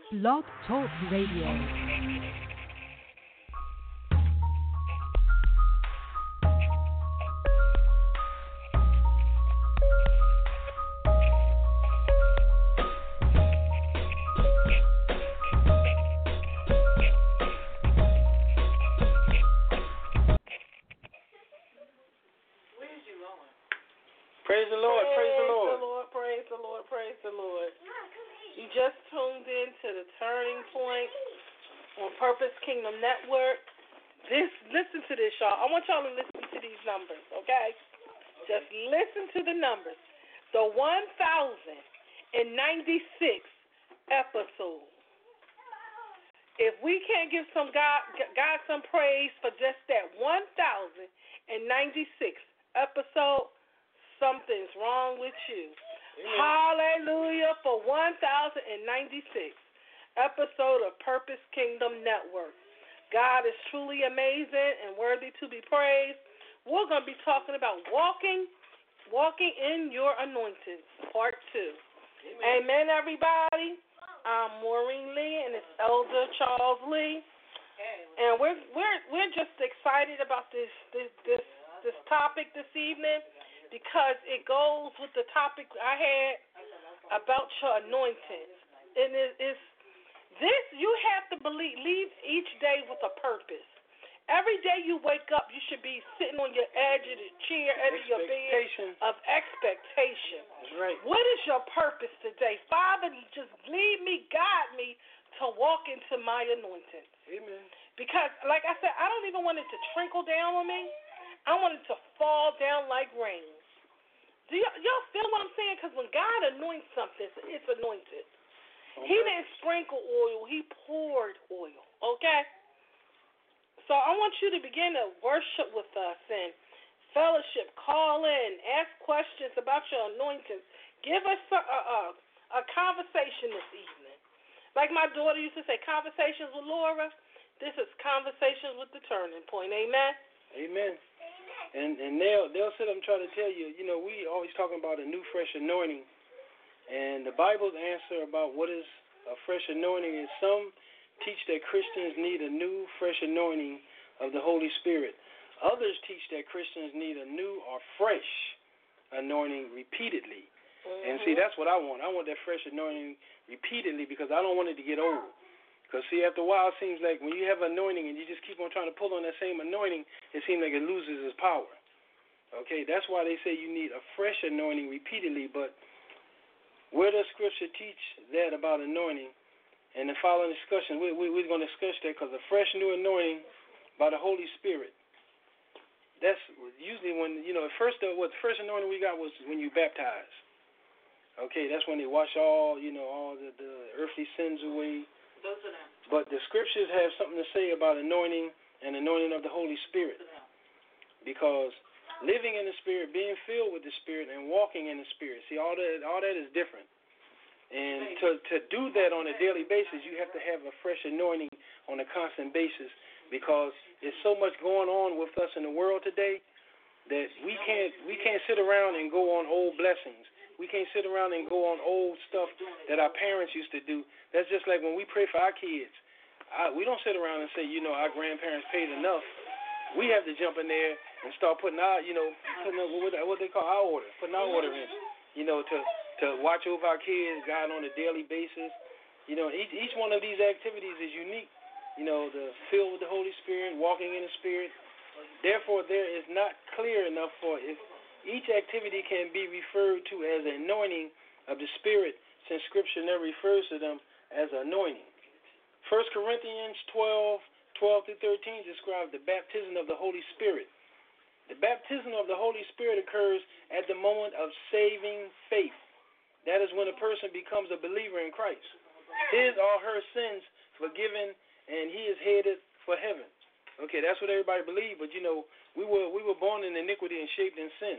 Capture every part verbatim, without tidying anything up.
Blog Talk Radio. Praise the Lord, praise the Lord. Praise the Lord, praise the Lord. You just tuned in to the Turning Point on Purpose Kingdom Network. This, listen to this, y'all. I want y'all to listen to these numbers, okay? Just listen to the numbers. The one thousand ninety-sixth episode. If we can't give some God, God some praise for just that one thousand ninety-sixth episode, something's wrong with you. Amen. Hallelujah for one thousand ninety-sixth episode of Purpose Kingdom Network. God is truly amazing and worthy to be praised. We're going to be talking about walking, walking in your anointing, part two. Amen, Amen everybody. I'm Maureen Lee and it's Elder Charles Lee, and we're we're we're just excited about this this this this topic this evening, because it goes with the topic I had about your anointing. And it is this, you have to believe, leave each day with a purpose. Every day you wake up, you should be sitting on your edge of the chair, edge of your bed of expectation. That's right. What is your purpose today? Father, just lead me, guide me to walk into my anointing. Amen. Because, like I said, I don't even want it to trickle down on me. I want it to fall down like rain. Do y- y'all feel what I'm saying? Because when God anoints something, it's anointed. Okay. He didn't sprinkle oil. He poured oil, okay? So I want you to begin to worship with us and fellowship, call in, ask questions about your anointing. Give us a, a, a, a conversation this evening. Like my daughter used to say, conversations with Laura. This is conversations with the Turning Point. Amen? Amen. And and they'll they'll sit up and try to tell you, you know, we always talking about a new fresh anointing, and the Bible's answer about what is a fresh anointing is some teach that Christians need a new fresh anointing of the Holy Spirit. Others teach that Christians need a new or fresh anointing repeatedly. Mm-hmm. And see, that's what I want. I want that fresh anointing repeatedly because I don't want it to get old. Because, see, after a while, it seems like when you have anointing and you just keep on trying to pull on that same anointing, it seems like it loses its power. Okay, that's why they say you need a fresh anointing repeatedly. But where does Scripture teach that about anointing? And the following discussion, we, we, we're going to discuss that because a fresh new anointing by the Holy Spirit, that's usually when, you know, first the, what the first anointing we got was when you baptized. Okay, that's when they wash all, you know, all the, the earthly sins away. But the Scriptures have something to say about anointing and anointing of the Holy Spirit. Because living in the Spirit, being filled with the Spirit, and walking in the Spirit, see, all that all that is different. And to, to do that on a daily basis, you have to have a fresh anointing on a constant basis, because there's so much going on with us in the world today that we can't we can't sit around and go on old blessings. We can't sit around and go on old stuff that our parents used to do. That's just like when we pray for our kids. I, we don't sit around and say, you know, our grandparents paid enough. We have to jump in there and start putting our, you know, putting up what, what they call our order, putting our order in, you know, to, to watch over our kids, God, on a daily basis. You know, each, each one of these activities is unique. You know, the filled with the Holy Spirit, walking in the Spirit. Therefore, there is not clear enough for if each activity can be referred to as an anointing of the Spirit, since Scripture never refers to them as anointing. First Corinthians twelve, twelve through thirteen describes the baptism of the Holy Spirit. The baptism of the Holy Spirit occurs at the moment of saving faith. That is when a person becomes a believer in Christ. His or her sins forgiven, and he is headed for heaven. Okay, that's what everybody believes, but you know, we were we were born in iniquity and shaped in sin.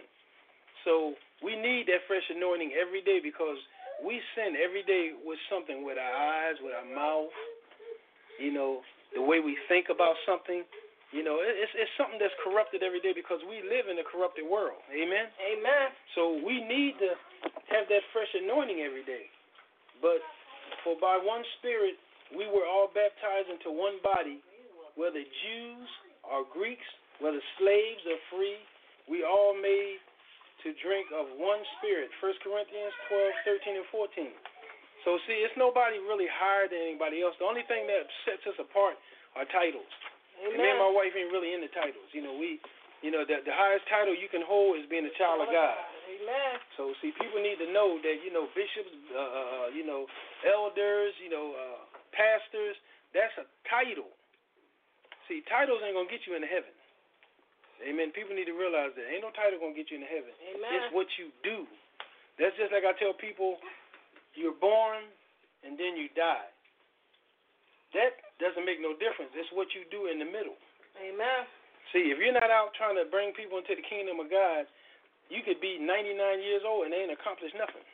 So we need that fresh anointing every day, because we sin every day with something, with our eyes, with our mouth, you know, the way we think about something. You know, it's it's something that's corrupted every day because we live in a corrupted world. Amen? Amen. So we need to have that fresh anointing every day. But For by one Spirit we were all baptized into one body, whether Jews or Greeks, whether slaves or free, we all made to drink of one Spirit. First Corinthians twelve, thirteen, and fourteen. So see, it's nobody really higher than anybody else. The only thing that sets us apart are titles. Amen. And me and my wife ain't really into titles. You know, we, you know, the, the highest title you can hold is being a child of God. Amen. So see, people need to know that, you know, bishops, uh, uh, you know, elders, you know, uh, pastors, that's a title. See, titles ain't gonna get you into heaven. Amen. People need to realize that ain't no title gonna get you into heaven. Amen. It's what you do. That's just like I tell people, you're born and then you die. That doesn't make no difference. It's what you do in the middle. Amen. See, if you're not out trying to bring people into the kingdom of God, you could be ninety-nine years old and they ain't accomplished nothing.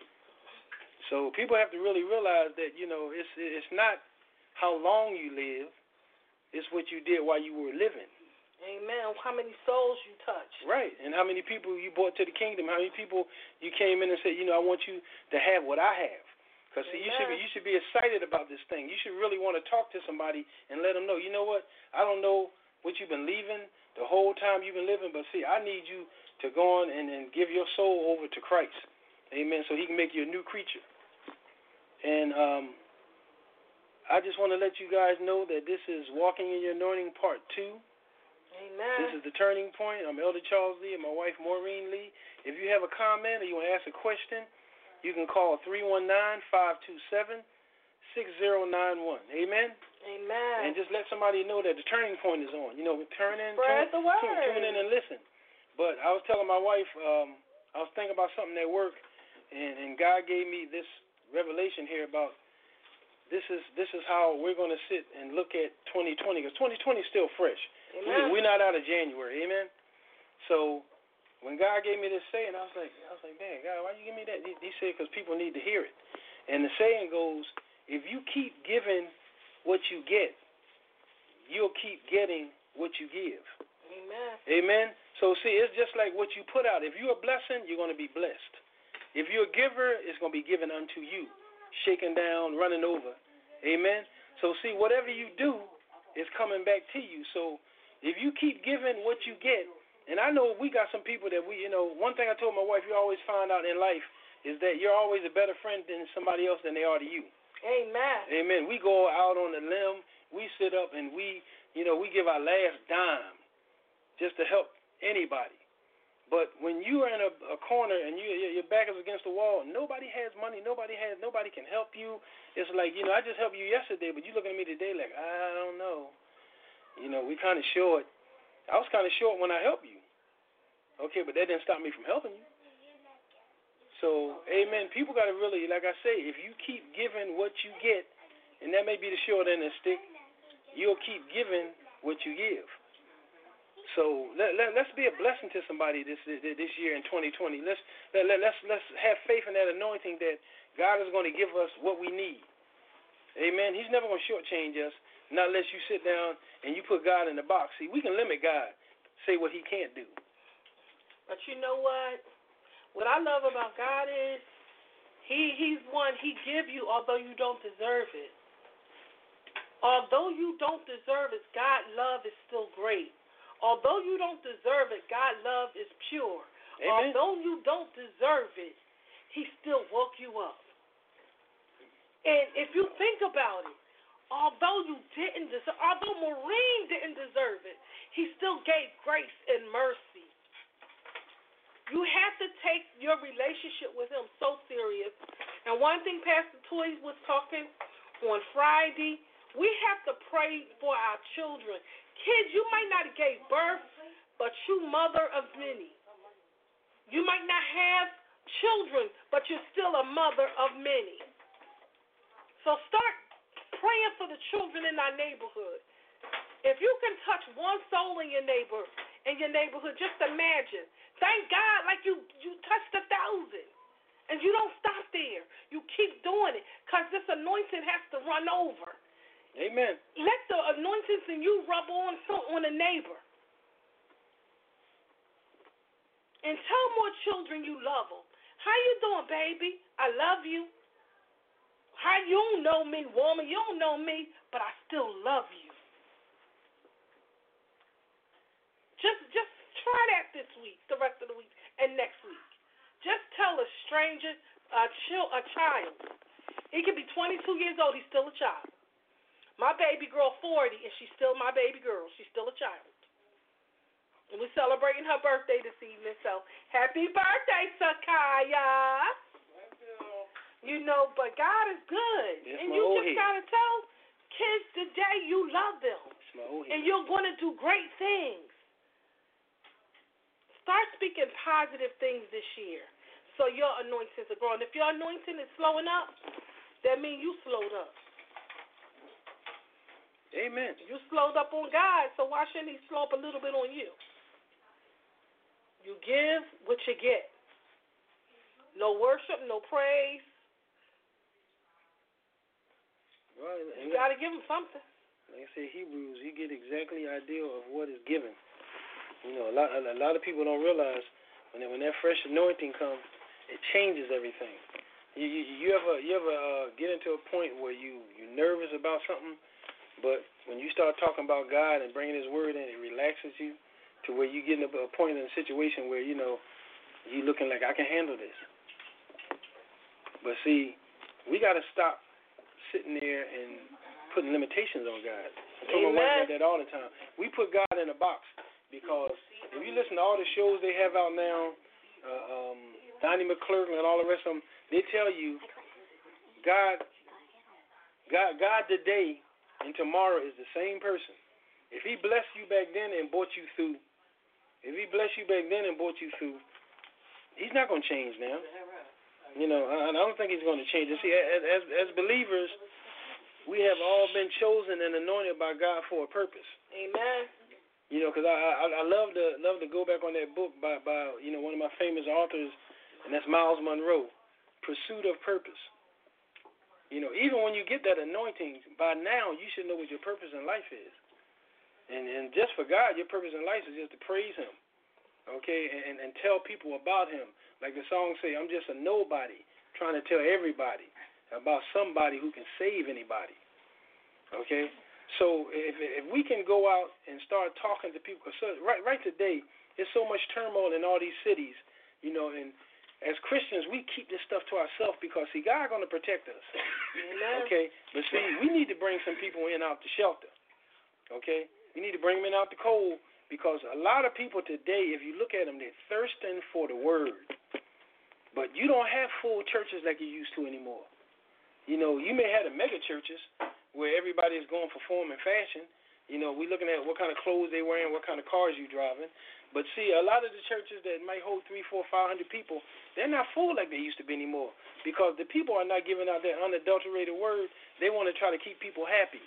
So people have to really realize that, you know, it's it's not how long you live, it's what you did while you were living. Amen. How many souls you touched. Right. And how many people you brought to the kingdom, how many people you came in and said, you know, I want you to have what I have. Because, see, you should, be, you should be excited about this thing. You should really want to talk to somebody and let them know, you know what, I don't know what you've been leaving the whole time you've been living, but, see, I need you to go on and, and give your soul over to Christ. Amen. So he can make you a new creature. And um, I just want to let you guys know that this is Walking in Your Anointing Part two. Amen. This is the Turning Point. I'm Elder Charles Lee and my wife Maureen Lee. If you have a comment or you want to ask a question, you can call three one nine, five two seven, six zero nine one. Amen? Amen. And just let somebody know that the Turning Point is on. You know, turn in, Spread tune, the word. Tune, tune in and listen. But I was telling my wife, um, I was thinking about something at work, and, and God gave me this revelation here about this is this is how we're going to sit and look at twenty twenty, because twenty twenty is still fresh. Amen. We, we're not out of January. Amen? So when God gave me this saying, I was like, I was like, man, God, why you give me that? He, he said, because people need to hear it. And the saying goes, if you keep giving what you get, you'll keep getting what you give. Amen. Amen? So, see, it's just like what you put out. If you're a blessing, you're going to be blessed. If you're a giver, it's going to be given unto you, shaken down, running over. Amen? So, see, whatever you do is coming back to you. So, if you keep giving what you get, and I know we got some people that we, you know, one thing I told my wife, you always find out in life is that you're always a better friend than somebody else than they are to you. Amen. Amen. We go out on a limb, we sit up and we, you know, we give our last dime just to help anybody. But when you are in a, a corner and you, your back is against the wall, nobody has money, nobody has, nobody can help you. It's like, you know, I just helped you yesterday, but you looking at me today like, I don't know. You know, we kind of short. I was kind of short when I helped you. Okay, but that didn't stop me from helping you. So, amen. People got to really, like I say, if you keep giving what you get, and that may be the short end of the stick, you'll keep giving what you give. So let, let, let's be a blessing to somebody this this year in twenty twenty. Let's let, let, let's let's have faith in that anointing that God is going to give us what we need. Amen. He's never going to shortchange us, not unless you sit down and you put God in the box. See, we can limit God, say what he can't do. But you know what? What I love about God is he he's one, he give you although you don't deserve it. Although you don't deserve it, God's love is still great. Although you don't deserve it, God's love is pure. Amen. Although you don't deserve it, he still woke you up. And if you think about it, although you didn't deserve, although Maureen didn't deserve it, he still gave grace and mercy. You have to take your relationship with him so serious. And one thing Pastor Toy was talking on Friday, we have to pray for our children. Kids, you might not have gave birth, but you mother of many. You might not have children, but you're still a mother of many. So start praying for the children in our neighborhood. If you can touch one soul in your neighbor, in your neighborhood, just imagine. Thank God, like you, you touched a thousand. And you don't stop there. You keep doing it, because this anointing has to run over. Amen. Let the anointings in you rub on on a neighbor. And tell more children you love them. How you doing, baby? I love you. How you don't know me, woman? You don't know me, but I still love you. Just, just try that this week, the rest of the week, and next week. Just tell a stranger, a, child, a child. He could be twenty-two years old. He's still a child. My baby girl, forty, and she's still my baby girl. She's still a child. And we're celebrating her birthday this evening, so happy birthday, Sakaya. You know, but God is good. That's and my you old just head. got to tell kids today you love them. That's my old head. And you're going to do great things. Start speaking positive things this year so your anointings are growing. If your anointing is slowing up, that means you slowed up. Amen. You slowed up on God, so why shouldn't he slow up a little bit on you? You give what you get. No worship, no praise. Well, you got to give him something. Like I said, Hebrews, you get exactly the idea of what is given. You know, a lot, a lot of people don't realize when when that fresh anointing comes, it changes everything. You you, you ever you ever uh, get into a point where you you're nervous about something, but when you start talking about God and bringing His Word in, it relaxes you to where you get in a, a point in a situation where you know you looking like I can handle this. But see, we got to stop sitting there and putting limitations on God. I tell my wife about that all the time. We put God in a box because if you listen to all the shows they have out now, uh, um, Donnie McClurkin and all the rest of them, they tell you God, God, God today and tomorrow is the same person. If He blessed you back then and brought you through, if He blessed you back then and brought you through, He's not going to change now. You know, I, I don't think He's going to change. And see, as, as as believers, we have all been chosen and anointed by God for a purpose. Amen. You know, because I, I I love to love to go back on that book by by you know one of my famous authors, and that's Miles Monroe, Pursuit of Purpose. You know, even when you get that anointing, by now you should know what your purpose in life is. And and just for God, your purpose in life is just to praise Him, okay, and and tell people about Him. Like the song say, I'm just a nobody trying to tell everybody about somebody who can save anybody, okay. So if if we can go out and start talking to people, because right right today there's so much turmoil in all these cities, you know, and as Christians we keep this stuff to ourselves because see God's going to protect us, okay. But see we need to bring some people in out the shelter, okay. We need to bring them in out the cold because a lot of people today, if you look at them, they're thirsting for the word, but you don't have full churches like you used to anymore. You know, you may have the mega churches where everybody is going for form and fashion. You know, we're looking at what kind of clothes they wearing, what kind of cars you driving. But see, a lot of the churches that might hold three, four, five hundred people, they're not full like they used to be anymore because the people are not giving out that unadulterated word. They want to try to keep people happy.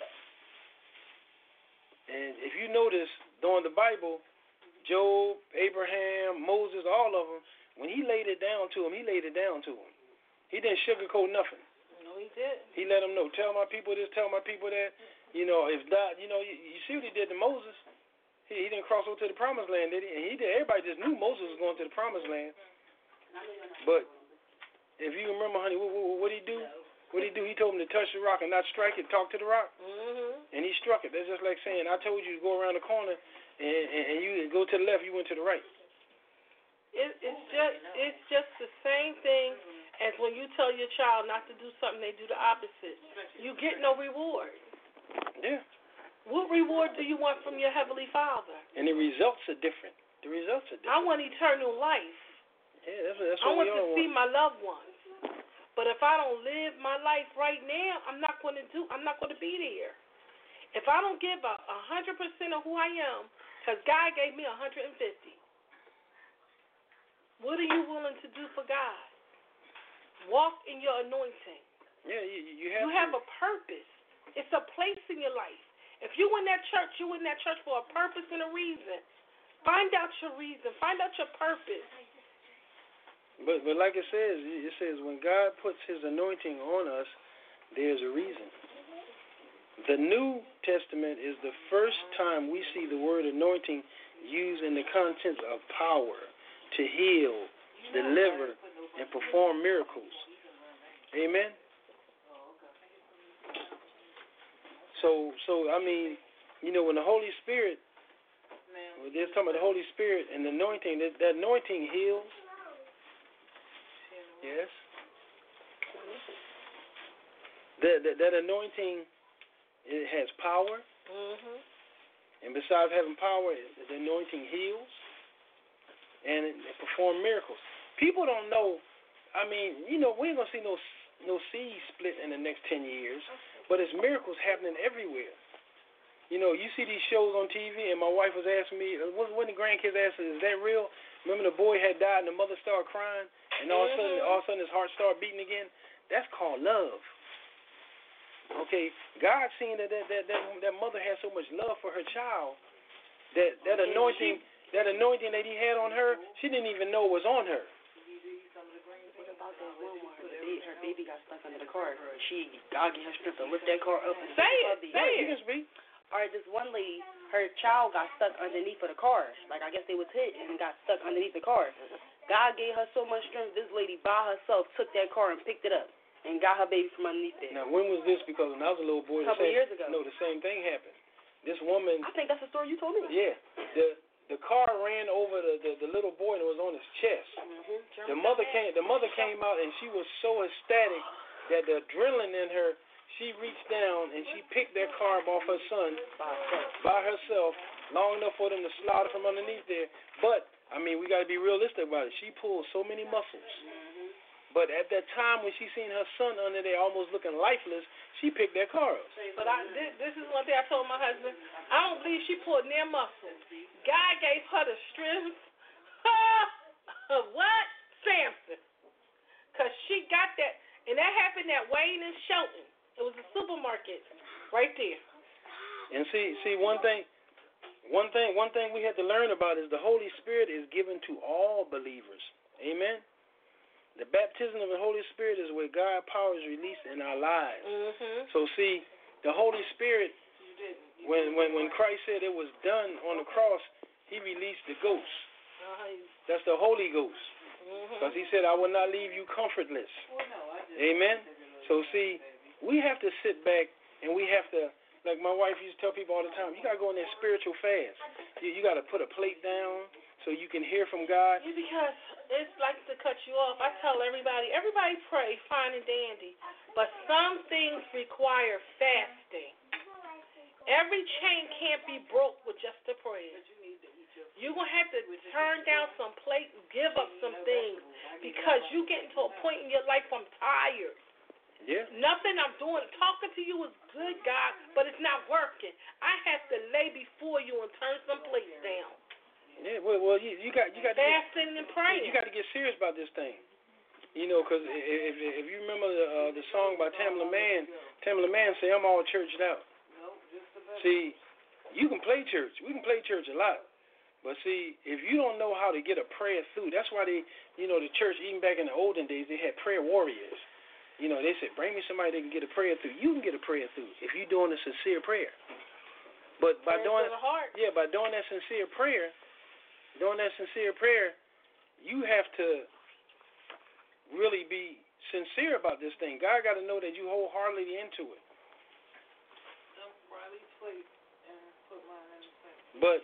And if you notice, during the Bible, Job, Abraham, Moses, all of them, when he laid it down to them, he laid it down to them. He didn't sugarcoat nothing. No, he did. He let them know, tell my people this, tell my people that. You know, if that, you know, you, you see what he did to Moses. He, he didn't cross over to the promised land, did he? And he did. Everybody just knew Moses was going to the promised land. But if you remember, honey, what, what, what did he do? What did he do? He told him to touch the rock and not strike it, talk to the rock. Mm-hmm. And he struck it. That's just like saying, I told you to go around the corner, and, and, and you go to the left, you went to the right. It, it's just it's just the same thing as when you tell your child not to do something, they do the opposite. You get no reward. Yeah. What reward do you want from your Heavenly Father? And the results are different. The results are different. I want eternal life. Yeah, that's, that's I what want we to all see want. my loved ones. But if I don't live my life right now, I'm not going to do. I'm not going to be there. If I don't give a a hundred percent of who I am, because God gave me a hundred and fifty. What are you willing to do for God? Walk in your anointing. Yeah, you, you have. You to. have a purpose. It's a place in your life. If you in that church, you in that church for a purpose and a reason. Find out your reason. Find out your purpose. But but like it says, it says when God puts His anointing on us, there's a reason. The New Testament is the first time we see the word anointing used in the context of power to heal, deliver, and perform miracles. Amen? So, so I mean, you know, when the Holy Spirit, when they're talking about the Holy Spirit and the anointing, that, that anointing heals. Yes. That, that, that anointing, it has power. Mm-hmm. And besides having power, the anointing heals and it, it performs miracles. People don't know. I mean, you know, we ain't gonna see no no seas split in the next ten years, but it's miracles happening everywhere. You know, you see these shows on T V, and my wife was asking me, when the grandkids asked her, "Is that real?" Remember the boy had died, and the mother started crying, and all of a sudden, all of a sudden, his heart started beating again. That's called love. Okay, God seen that that that, that, that mother had so much love for her child that that anointing, that anointing that he had on her, she didn't even know was on her. What about that one where her baby, her baby got stuck under the car? She, God gave her strength to lift that car up and say it. Say it. You can speak. All right, this one lady, her child got stuck underneath of the car. Like, I guess they was hit and got stuck underneath the car. God gave her so much strength, this lady by herself took that car and picked it up and got her baby from underneath it. Now, when was this? Because when I was a little boy, a couple the same, years ago. No, the same thing happened. This woman. I think that's the story you told me. Yeah. The the car ran over the, the, the little boy and it was on his chest. Mm-hmm. The mother came. The mother came out and she was so ecstatic that the adrenaline in her. She reached down and she picked that car up off her son by herself. by herself, long enough for them to slide from underneath there. But I mean, we got to be realistic about it. She pulled so many muscles. Mm-hmm. But at that time when she seen her son under there almost looking lifeless, she picked that car up. But I, this, this is one thing I told my husband. I don't believe she pulled near muscle. God gave her the strength of what? Samson. Because she got that. And that happened at Wayne and Shelton. It was a supermarket right there. And see, see one thing, one thing, one thing we have to learn about is the Holy Spirit is given to all believers. Amen. The baptism of the Holy Spirit is where God's power is released in our lives. Mm-hmm. So see, the Holy Spirit, when when when Christ said it was done on the cross, He released the Ghost. Uh-huh. That's the Holy Ghost. Because Mm-hmm. He said, "I will not leave you comfortless." Amen. So see, we have to sit back and we have to, like my wife used to tell people all the time, you got to go in there spiritual fast. You, you got to put a plate down so you can hear from God. Yeah, because it's like to cut you off. I tell everybody, everybody pray, fine and dandy, but some things require fasting. Every chain can't be broke with just a prayer. You're going to have to turn down some plates, give up some things, because you get to a point in your life I'm tired. Yeah. Nothing I'm doing, talking to you is good, God, but it's not working. I have to lay before you and turn some plates down. Yeah, well, well you, you got you got fasting to get, and praying. You got to get serious about this thing. You know, because if, if you remember the, uh, the song by Tamla Mann, Tamla Mann say, "I'm all churched out." See, you can play church. We can play church a lot. But see, if you don't know how to get a prayer through, that's why they, you know, the church, even back in the olden days, they had prayer warriors. You know, they said, bring me somebody that can get a prayer through. You can get a prayer through if you're doing a sincere prayer. But by prayer doing, to the heart. yeah, by doing that sincere prayer, doing that sincere prayer, you have to really be sincere about this thing. God got to know that you wholeheartedly into it. But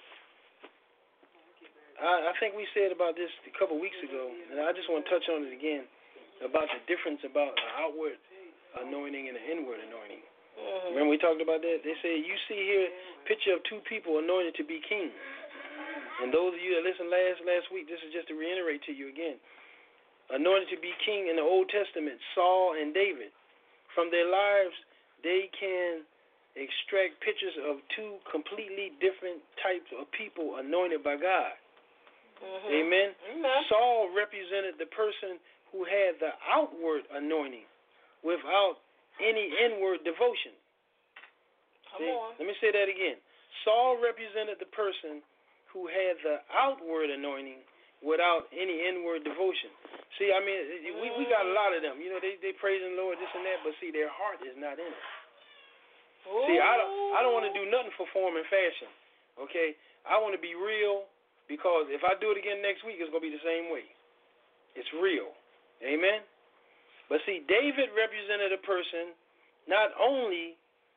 I, I think we said about this a couple weeks ago, and I just want to touch on it again, about the difference about an outward anointing and an inward anointing. Mm-hmm. Remember we talked about that? They say, you see here a picture of two people anointed to be kings. And those of you that listened last last week, this is just to reiterate to you again. Anointed to be king in the Old Testament, Saul and David. From their lives, they can extract pictures of two completely different types of people anointed by God. Mm-hmm. Amen? Amen. Saul represented the person who had the outward anointing without any inward devotion. Come See? on. Let me say that again. Saul represented the person who had the outward anointing without any inward devotion. See, I mean, we, we got a lot of them. You know, they they praising the Lord, this and that, but see, their heart is not in it. Ooh. See, I don't I don't want to do nothing for form and fashion. Okay? I want to be real, because if I do it again next week, it's going to be the same way. It's real. Amen? But see, David represented a person not only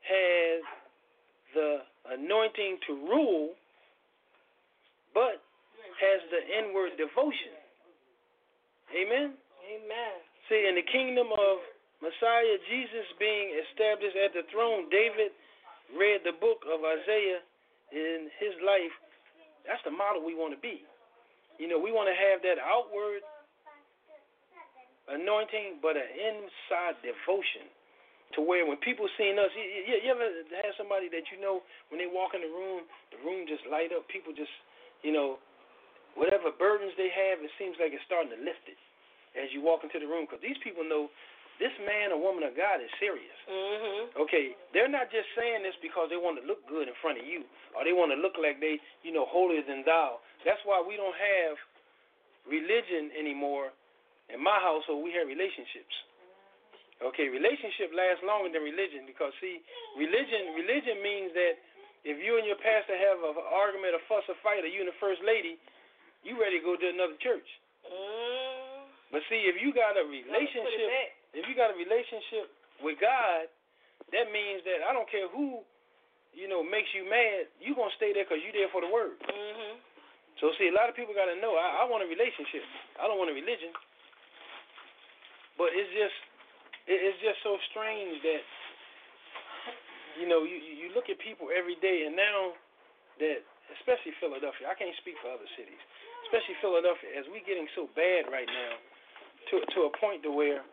has the anointing to rule, but has the inward devotion. Amen? Amen. See, in the kingdom of Messiah, Jesus being established at the throne, David read the book of Isaiah in his life. That's the model we want to be. You know, we want to have that outward anointing, but an inside devotion to where when people seeing us, you, you, you ever have somebody that you know when they walk in the room, the room just light up, people just, you know, whatever burdens they have, it seems like it's starting to lift it as you walk into the room, because these people know this man or woman of God is serious. Mm-hmm. Okay, they're not just saying this because they want to look good in front of you, or they want to look like they, you know, holier than thou. That's why we don't have religion anymore. In my household, we have relationships. Okay, relationship lasts longer than religion, because see, religion religion means that if you and your pastor have an argument, a fuss, a fight, or you and the first lady, you ready to go to another church. Mm. But see, if you got a relationship, if you got a relationship with God, that means that I don't care who, you know, makes you mad, you're going to stay there because you're there for the word. Mm-hmm. So see, a lot of people got to know, I, I want a relationship. I don't want a religion. But it's just, it's just so strange that, you know, you, you look at people every day, and now that, especially Philadelphia, I can't speak for other cities, especially Philadelphia, as we getting so bad right now, to to a point to where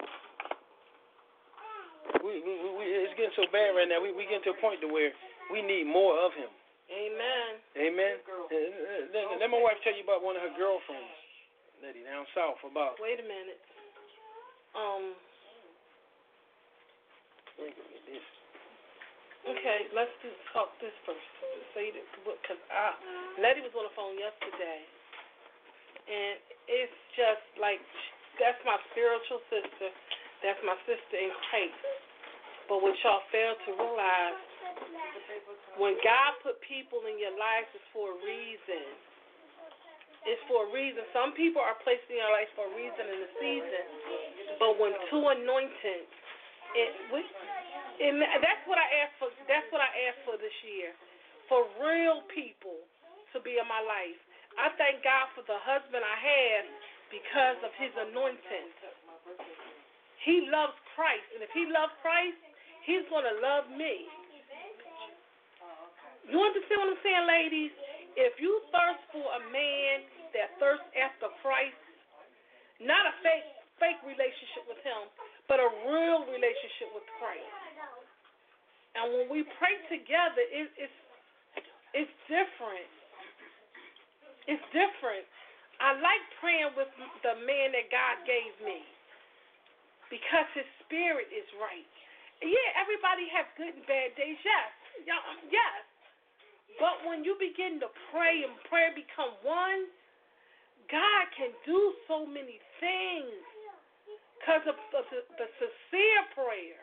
we, we, we it's getting so bad right now. We we getting to a point to where we need more of him. Amen. Amen. Let, let my wife tell you about one of her girlfriends, lady down south. About. Wait a minute. Um. Okay, let's do, talk this first. Say that because I, Letty was on the phone yesterday, and it's just like that's my spiritual sister, that's my sister in Christ. But what y'all fail to realize, when God put people in your life, it's for a reason. It's for a reason. Some people are placed in your life for a reason in the season, but when two anointed, it we. And that's what I asked for. That's what I asked for this year, for real people to be in my life. I thank God for the husband I have because of his anointing. He loves Christ, and if he loves Christ, he's gonna love me. You understand what I'm saying, ladies? If you thirst for a man that thirsts after Christ, not a fake fake relationship with him, but a real relationship with Christ. And when we pray together, it, it's it's different. It's different. I like praying with the man that God gave me because his spirit is right. Yeah, everybody has good and bad days, yes, yes. But when you begin to pray and prayer become one, God can do so many things because of the, the, the sincere prayer.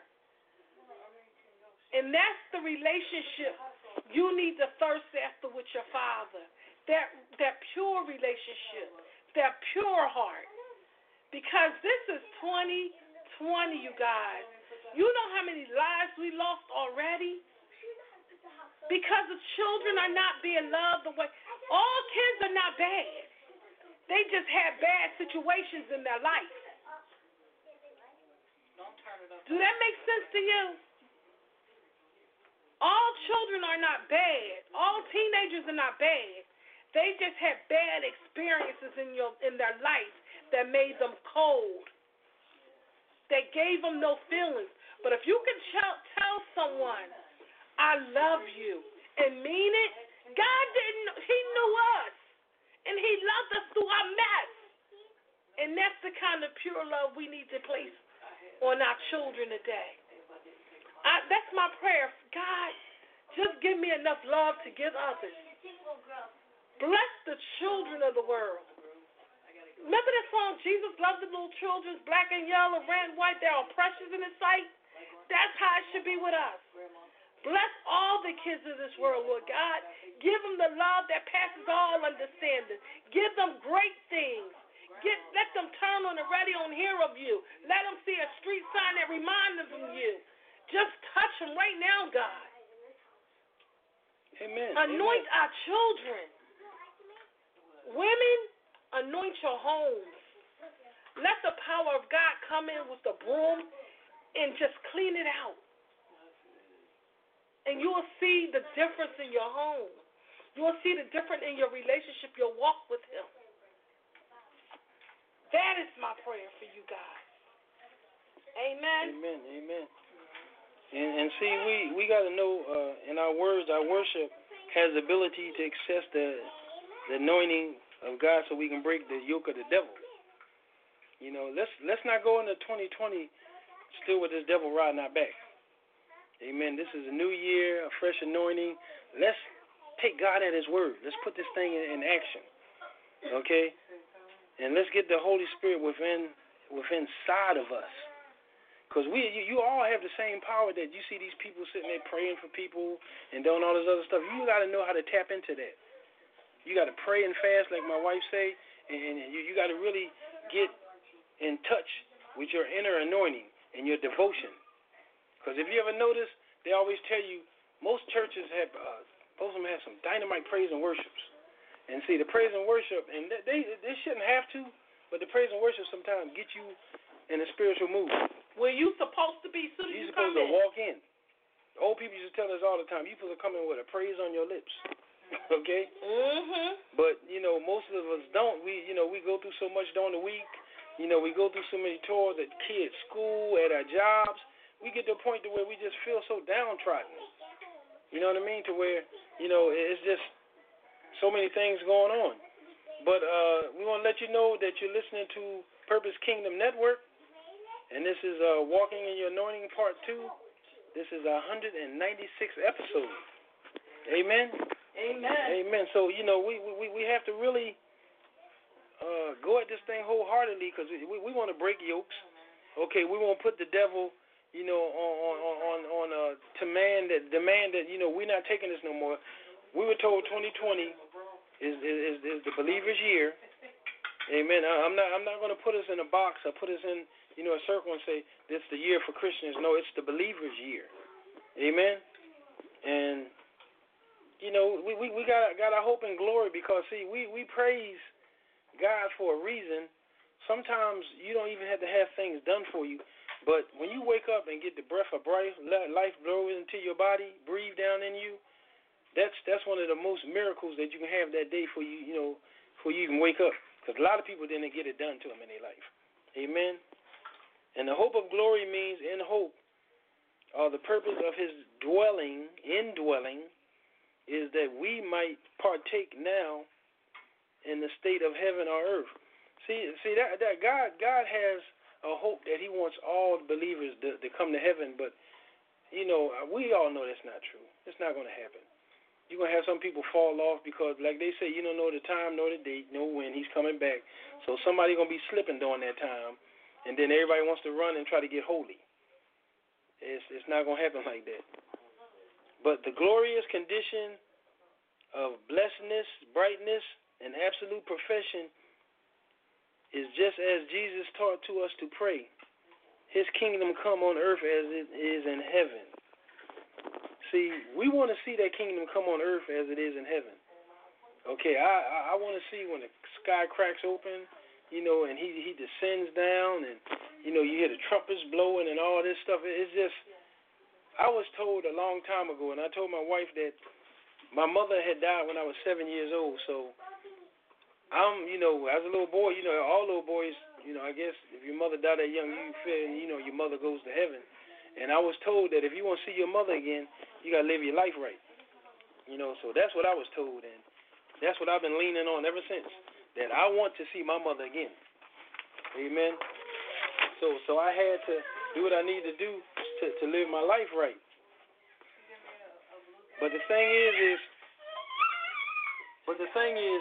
And that's the relationship you need to thirst after with your Father. That that pure relationship, that pure heart. Because this is twenty twenty, you guys. You know how many lives we lost already? Because the children are not being loved the way. All kids are not bad. They just have bad situations in their life. Do that make sense to you? All children are not bad. All teenagers are not bad. They just have bad experiences in your in their life that made them cold. That gave them no feelings. But if you can tell, tell someone, I love you, and mean it, God didn't, he knew us. And he loved us through our mess. And that's the kind of pure love we need to place on our children today. I, that's my prayer. God, just give me enough love to give others. Bless the children of the world. Remember that song, Jesus loved the little children, black and yellow, red and white, they're all precious in his sight? That's how it should be with us. Bless all the kids of this world, Lord God. Give them the love that passes all understanding. Give them great things. Get, let them turn on the radio and hear of you. Let them see a street sign that reminds them of you. Just touch them right now, God. Amen. Anoint Amen. our children. Women, anoint your homes. Let the power of God come in with the broom and just clean it out. And you will see the difference in your home. You will see the difference in your relationship, your walk with Him. That is my prayer for you guys. Amen. Amen. Amen. And, and see, we, we got to know uh, in our words, our worship has the ability to access the, the anointing of God so we can break the yoke of the devil. You know, let's let's not go into twenty twenty still with this devil riding our back. Amen. This is a new year, a fresh anointing. Let's take God at His word. Let's put this thing in, in action. Okay? And let's get the Holy Spirit within within inside of us. Because we, you, you all have the same power that you see these people sitting there praying for people and doing all this other stuff. You got to know how to tap into that. You got to pray and fast, like my wife say, and you, you got to really get in touch with your inner anointing and your devotion. Because if you ever notice, they always tell you most churches have, uh, most of them have some dynamite praise and worships. And see, the praise and worship, and they they shouldn't have to, but the praise and worship sometimes get you in a spiritual mood. Where you supposed to be soon as You're you supposed come to in. walk in. Old people used to tell us all the time, you're supposed to come in with a praise on your lips. Okay? Mm-hmm. But, you know, most of us don't. We, you know, we go through so much during the week. You know, we go through so many tours at kids' school, at our jobs. We get to a point to where we just feel so downtrodden. You know what I mean? To where, you know, it's just so many things going on. But uh, we want to let you know that you're listening to Purpose Kingdom Network, and this is uh, Walking in Your Anointing Part two. This is our one hundred ninety-sixth episode. Amen? Amen. Amen. So, you know, we we, we have to really uh, go at this thing wholeheartedly because we, we want to break yokes. Okay, we won't put the devil, you know, on on on, on uh, demand that demand that you know we're not taking this no more. We were told twenty twenty is is, is the believer's year. Amen. I'm not I'm not going to put us in a box or put us in you know a circle and say this is the year for Christians. No, it's the believer's year. Amen. And you know we, we, we got got our hope and glory because see we, we praise God for a reason. Sometimes you don't even have to have things done for you. But when you wake up and get the breath of life blow into your body, breathe down in you, that's that's one of the most miracles that you can have that day for you, you know, for you even wake up. Because a lot of people didn't get it done to them in their life. Amen. And the hope of glory means in hope, or the purpose of His dwelling, indwelling, is that we might partake now in the state of heaven or earth. See, see that that God God has a hope that He wants all believers to, to come to heaven, but you know we all know that's not true. It's not going to happen. You're going to have some people fall off because, like they say, you don't know the time nor the date, nor when He's coming back. So somebody's going to be slipping during that time, and then everybody wants to run and try to get holy. It's it's not going to happen like that. But the glorious condition of blessedness, brightness, and absolute perfection is just as Jesus taught to us to pray. His kingdom come on earth as it is in heaven. See, we want to see that kingdom come on earth as it is in heaven. Okay, I I, I want to see when the sky cracks open, you know, and he, he descends down and, you know, you hear the trumpets blowing and all this stuff. It's just, I was told a long time ago, and I told my wife that my mother had died when I was seven years old, so I'm, you know, as a little boy, you know, all little boys, you know, I guess if your mother died that young, you feel, you know, your mother goes to heaven. And I was told that if you want to see your mother again, you got to live your life right. You know, so that's what I was told, and that's what I've been leaning on ever since, that I want to see my mother again. Amen. So so I had to do what I need to do to, to live my life right. But the thing is, is, but the thing is,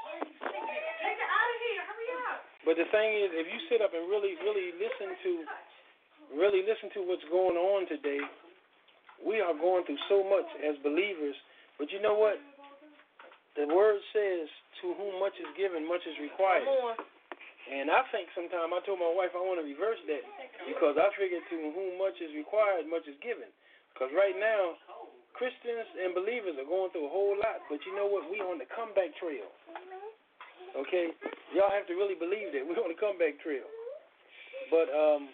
But the thing is, if you sit up and really, really listen to, really listen to what's going on today, we are going through so much as believers. But you know what? The word says, to whom much is given, much is required. And I think sometimes, I told my wife I want to reverse that because I figured to whom much is required, much is given. Because right now, Christians and believers are going through a whole lot, but you know what? We on the comeback trail. Okay? Y'all have to really believe that. We're on the comeback trail. But, um,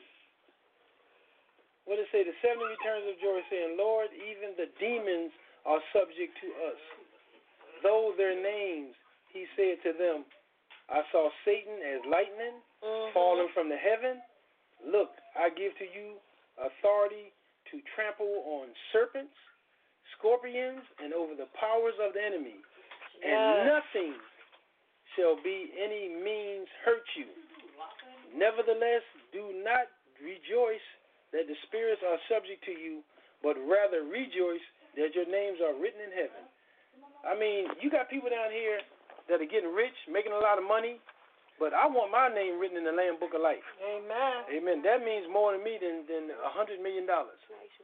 what does it say? The seventy returns of joy, saying, Lord, even the demons are subject to us. Though their names, he said to them, I saw Satan as lightning mm-hmm. falling from the heaven. Look, I give to you authority to trample on serpents, scorpions, and over the powers of the enemy, yes. and nothing shall be any means hurt you. Nevertheless, do not rejoice that the spirits are subject to you, but rather rejoice that your names are written in heaven. I mean, you got people down here that are getting rich, making a lot of money, but I want my name written in the Lamb Book of Life. Amen. Amen. That means more to me than than a hundred million dollars.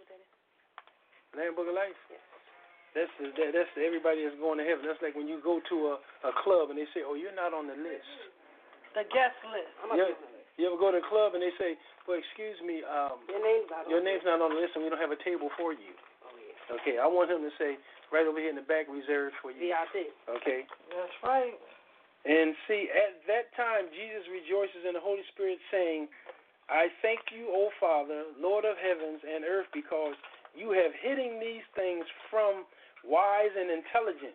Lamb Book of Life. Yes. That's the, that, that's the, everybody that's going to heaven. That's like when you go to a, a club and they say, "Oh, you're not on the list." The guest list. I'm you, you ever go to a club and they say, "Well, excuse me, um, your name's not your on name's not on the list, and we don't have a table for you." Oh yeah. Okay, I want him to say, right over here in the back, reserved for you. V I P. Okay. That's right. And see, at that time, Jesus rejoices in the Holy Spirit, saying, I thank you, O Father, Lord of heavens and earth, because you have hidden these things from wise and intelligent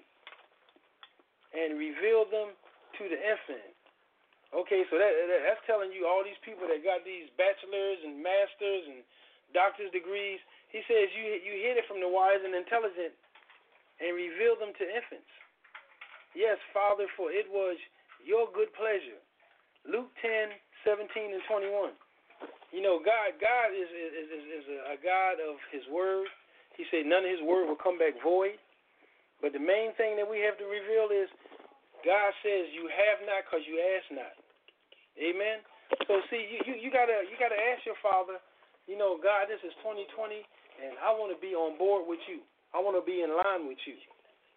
and revealed them to the infant. Okay, so that, that that's telling you all these people that got these bachelors and masters and doctor's degrees, he says you you hid it from the wise and intelligent and revealed them to infants. Yes, Father, for it was your good pleasure. Luke ten, seventeen, and twenty-one. You know, God God is is, is, is a God of his word. He said none of his word will come back void. But the main thing that we have to reveal is God says you have not because you ask not. Amen? So see, you, you, you gotta you gotta ask your Father, you know, God, this is twenty twenty and I want to be on board with you. I want to be in line with you.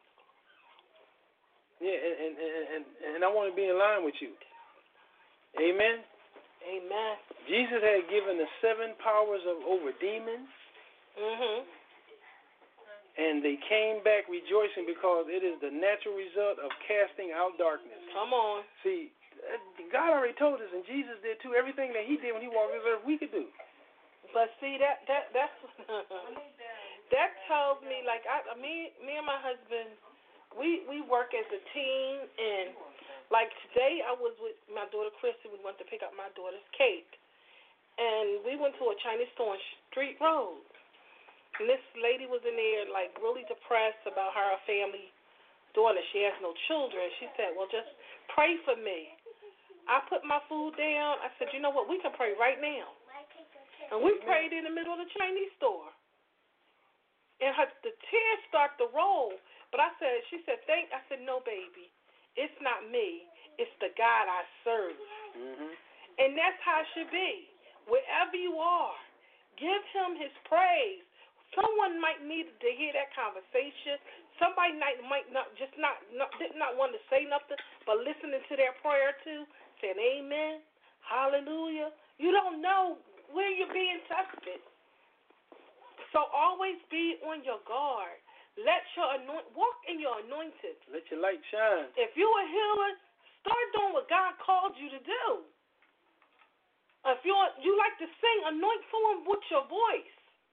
Yeah, and, and, and, and I want to be in line with you. Amen? Amen. Jesus had given the seven powers of over demons. Mm-hmm. And they came back rejoicing because it is the natural result of casting out darkness. Come on. See, God already told us, and Jesus did too. Everything that he did when he walked this earth, we could do. But see, that that that's that tells me, like, I me me and my husband, we we work as a team, and like today I was with my daughter Christy. We went to pick up my daughter's cake, and we went to a Chinese store on Street Road. And this lady was in there, like, really depressed about her family daughter. She has no children. She said, well, just pray for me. I put my food down. I said, you know what, we can pray right now. And we prayed in the middle of the Chinese store. And her, the tears start to roll. But I said, she said, thank, I said, no, baby, it's not me. It's the God I serve. Mm-hmm. And that's how it should be. Wherever you are, give him his praise. Someone might need to hear that conversation. Somebody might, might not just not, not did not want to say nothing, but listening to their prayer too, saying amen, hallelujah. You don't know where you're being tested. So always be on your guard. Let your anoint, walk in your anointing. Let your light shine. If you're a healer, start doing what God called you to do. If you you like to sing, anoint someone with your voice.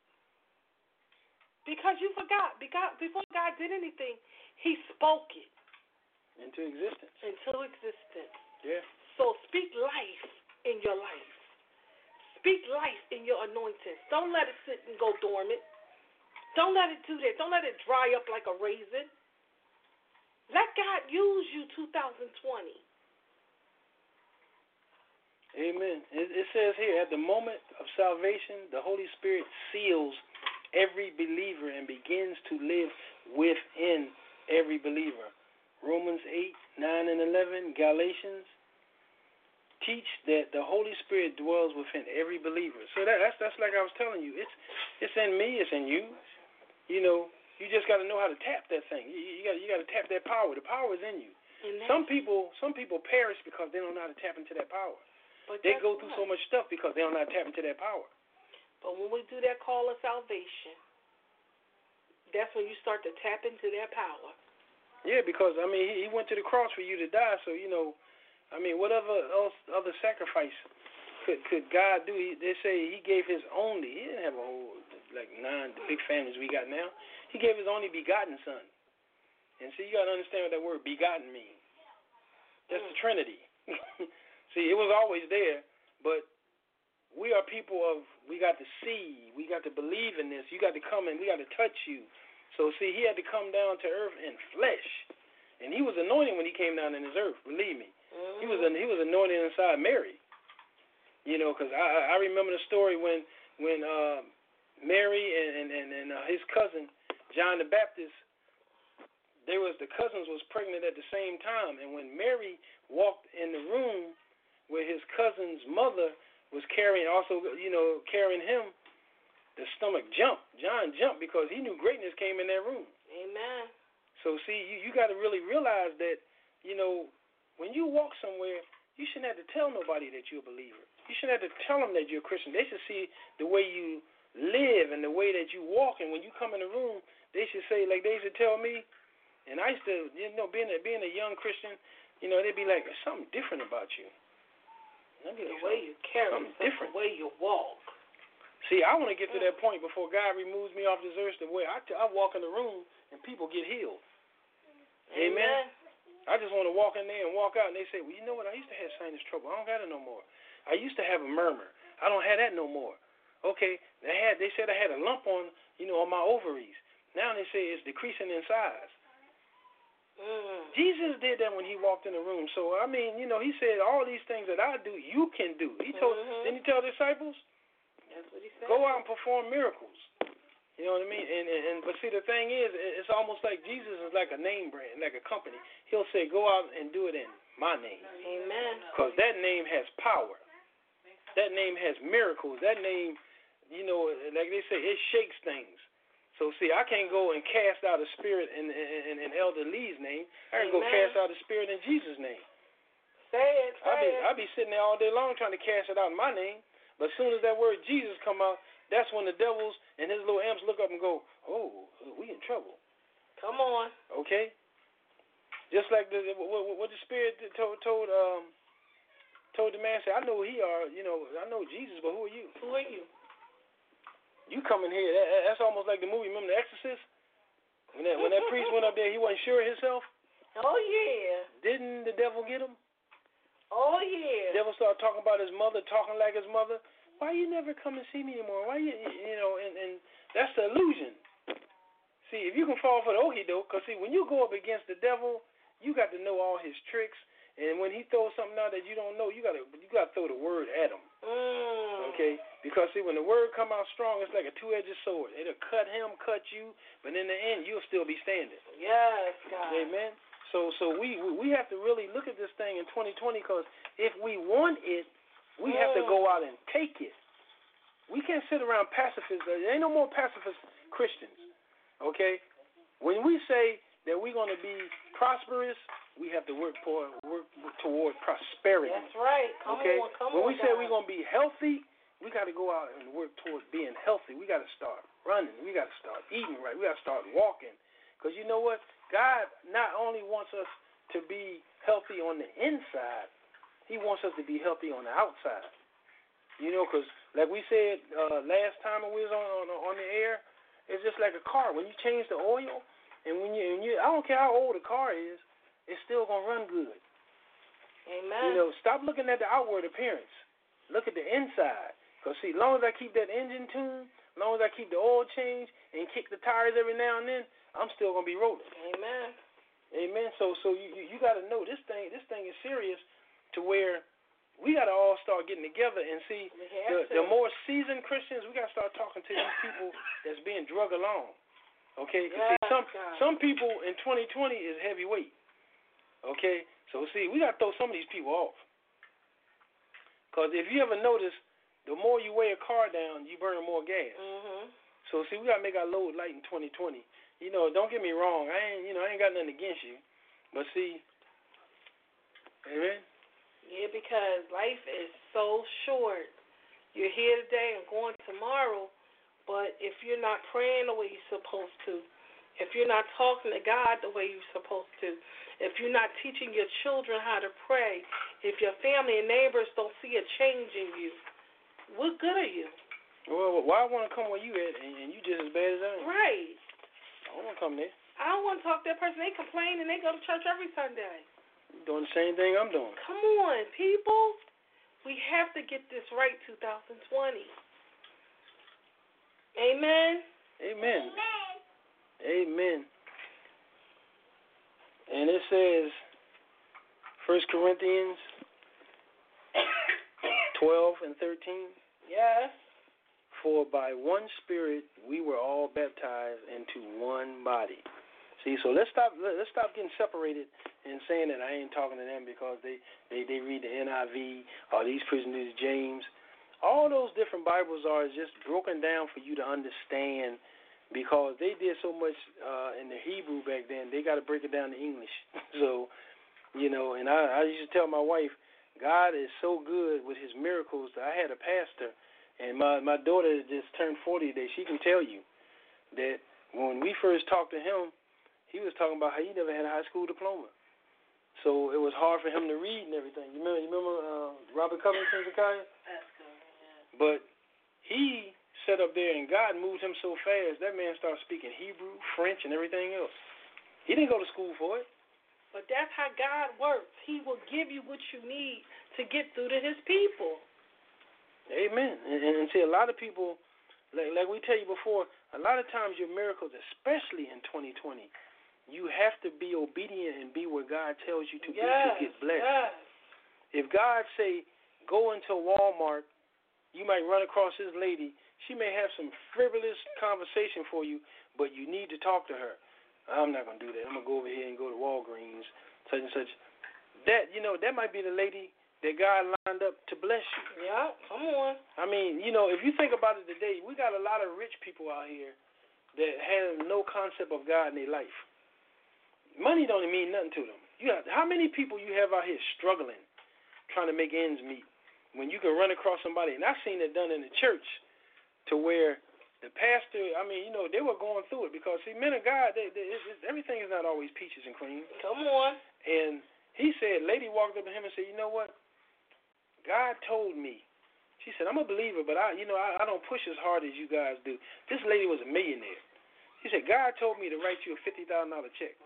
Because you forgot, because before God did anything, he spoke it. Into existence. Into existence. Yeah. So speak life in your life. Speak life in your anointing. Don't let it sit and go dormant. Don't let it do that. Don't let it dry up like a raisin. Let God use you two thousand twenty. Amen. It, it says here, at the moment of salvation, the Holy Spirit seals every believer and begins to live within every believer. Romans eight, nine, and eleven, Galatians teach that the Holy Spirit dwells within every believer. So that, that's that's like I was telling you. It's it's in me, it's in you. You know, you just got to know how to tap that thing. You, you got you got to tap that power. The power is in you. Some people some people perish because they don't know how to tap into that power. But they go through what? so much stuff because they don't know how to tap into that power. But when we do that call of salvation, that's when you start to tap into their power. Yeah, because, I mean, he, he went to the cross for you to die, so, you know, I mean, whatever else, other sacrifice could could God do? He, they say he gave his only, he didn't have a whole, like, nine big families we got now. He gave his only begotten son. And see, you got to understand what that word begotten means. That's mm. the Trinity. See, it was always there, but we are people of, we got to see, we got to believe in this. You got to come and we got to touch you. So, see, he had to come down to earth in flesh. And he was anointed when he came down in his earth, believe me. Mm-hmm. He was he was anointed inside Mary. You know, because I, I remember the story when when uh, Mary and, and, and uh, his cousin, John the Baptist, they was the cousins was pregnant at the same time. And when Mary walked in the room where his cousin's mother was carrying, also, you know, carrying him, the stomach jumped. John jumped because he knew greatness came in that room. Amen. So, see, you, you got to really realize that, you know, when you walk somewhere, you shouldn't have to tell nobody that you're a believer. You shouldn't have to tell them that you're a Christian. They should see the way you live and the way that you walk. And when you come in the room, they should say, like they used to tell me, and I used to, you know, being a, being a young Christian, you know, they'd be like, there's something different about you. Like, the way you carry, something different. The way you walk. See, I want to get to that point before God removes me off this earth, the way I, t- I walk in the room and people get healed. Amen. Amen. I just want to walk in there and walk out, and they say, well, you know what? I used to have sinus trouble. I don't got it no more. I used to have a murmur. I don't have that no more. Okay, they had. They said I had a lump on, you know, on my ovaries. Now they say it's decreasing in size. Mm. Jesus did that when he walked in the room. So, I mean, you know, he said all these things that I do, you can do. He told, mm-hmm. Didn't he tell the disciples? That's what he said. Go out and perform miracles. You know what I mean? And, and, and but see, the thing is, it's almost like Jesus is like a name brand, like a company. He'll say, go out and do it in my name. Amen. Because that name has power. That name has miracles. That name, you know, like they say, it shakes things. So, see, I can't go and cast out a spirit in, in, in Elder Lee's name. I can Amen. Go cast out a spirit in Jesus' name. Say it, say I'll be, it. I'll be sitting there all day long trying to cast it out in my name. But as soon as that word Jesus come out, that's when the devils and his little imps look up and go, oh, we in trouble. Come on. Okay? Just like the what, what the Spirit told told um told the man, say, I know who he are, you know, I know Jesus, but who are you? Who are you? You come in here, that, that's almost like the movie, remember The Exorcist? When that when that priest went up there, he wasn't sure of himself. Oh, yeah. Didn't the devil get him? Oh, yeah. The devil started talking about his mother, talking like his mother. Why you never come and see me anymore? Why you, you know, and, and that's the illusion. See, if you can fall for the okie doke, because, see, when you go up against the devil, you got to know all his tricks. And when he throws something out that you don't know, you got to you got to throw the word at him. Mm. Okay? Because, see, when the word come out strong, it's like a two-edged sword. It'll cut him, cut you, but in the end, you'll still be standing. Yes, God. Amen? So so we we have to really look at this thing in twenty twenty, because if we want it, we mm. have to go out and take it. We can't sit around pacifists. There ain't no more pacifist Christians. Okay? When we say that we're going to be prosperous, we have to work for work toward prosperity. That's right. Come okay? on, come when on. we say we're going to be healthy, we got to go out and work toward being healthy. We got to start running. We got to start eating right. We got to start walking. Because you know what? God not only wants us to be healthy on the inside, he wants us to be healthy on the outside. You know, because like we said uh, last time when we was on, on on the air, it's just like a car. When you change the oil, and when you, and you I don't care how old the car is, it's still going to run good. Amen. You know, stop looking at the outward appearance. Look at the inside. Because, see, as long as I keep that engine tuned, as long as I keep the oil changed and kick the tires every now and then, I'm still going to be rolling. Amen. Amen. So so you, you, you got to know this thing, this thing is serious to where we got to all start getting together and see the, the more seasoned Christians, we got to start talking to these people that's being drug along. Okay? Yes, see, some, God. some people in twenty twenty is heavyweight. Okay? So, see, we got to throw some of these people off. Because if you ever notice, the more you weigh a car down, you burn more gas. Mm-hmm. So, see, we got to make our load light in twenty twenty. You know, don't get me wrong. I ain't, you know, I ain't got nothing against you. But, see, amen? Yeah, because life is so short. You're here today and going tomorrow, but if you're not praying the way you're supposed to, if you're not talking to God the way you're supposed to, if you're not teaching your children how to pray, if your family and neighbors don't see a change in you, what good are you? Well, why I want to come where you at, and, and you just as bad as I am? Right. I don't want to come there. I don't want to talk to that person. They complain and they go to church every Sunday. You're doing the same thing I'm doing. Come on, people. We have to get this right two thousand twenty. Amen? Amen. Amen. And it says, First Corinthians twelve and thirteen. Yes. For by one Spirit we were all baptized into one body. See, so let's stop. Let's stop getting separated and saying that I ain't talking to them because they, they, they read the N I V or these prisoners James. All those different Bibles are just broken down for you to understand because they did so much uh, in the Hebrew back then. They got to break it down to English. So, you know, and I, I used to tell my wife, God is so good with His miracles. I had a pastor. And my, my daughter just turned forty today. She can tell you that when we first talked to him, he was talking about how he never had a high school diploma. So it was hard for him to read and everything. You remember, you remember uh, Robert Covington, Zakaiah? That's good, yeah. But he sat up there and God moved him so fast, that man started speaking Hebrew, French, and everything else. He didn't go to school for it. But that's how God works. He will give you what you need to get through to His people. Amen. And, and, and see, a lot of people, like, like we tell you before, a lot of times your miracles, especially in twenty twenty, you have to be obedient and be where God tells you to yes, be to get blessed. Yes. If God say, go into Walmart, you might run across this lady. She may have some frivolous conversation for you, but you need to talk to her. I'm not going to do that. I'm going to go over here and go to Walgreens, such and such. That, you know, that might be the lady that God lined up to bless you. Yeah, come on. I mean, you know, if you think about it today, we got a lot of rich people out here that have no concept of God in their life. Money don't mean nothing to them. You have, how many people you have out here struggling, trying to make ends meet, when you can run across somebody, and I've seen it done in the church, to where the pastor, I mean, you know, they were going through it because, see, men of God, they, they, it, it, everything is not always peaches and cream. Come on. And he said, lady walked up to him and said, you know what? God told me. She said, I'm a believer, but I, you know, I, I don't push as hard as you guys do. This lady was a millionaire. She said, God told me to write you a fifty thousand dollars check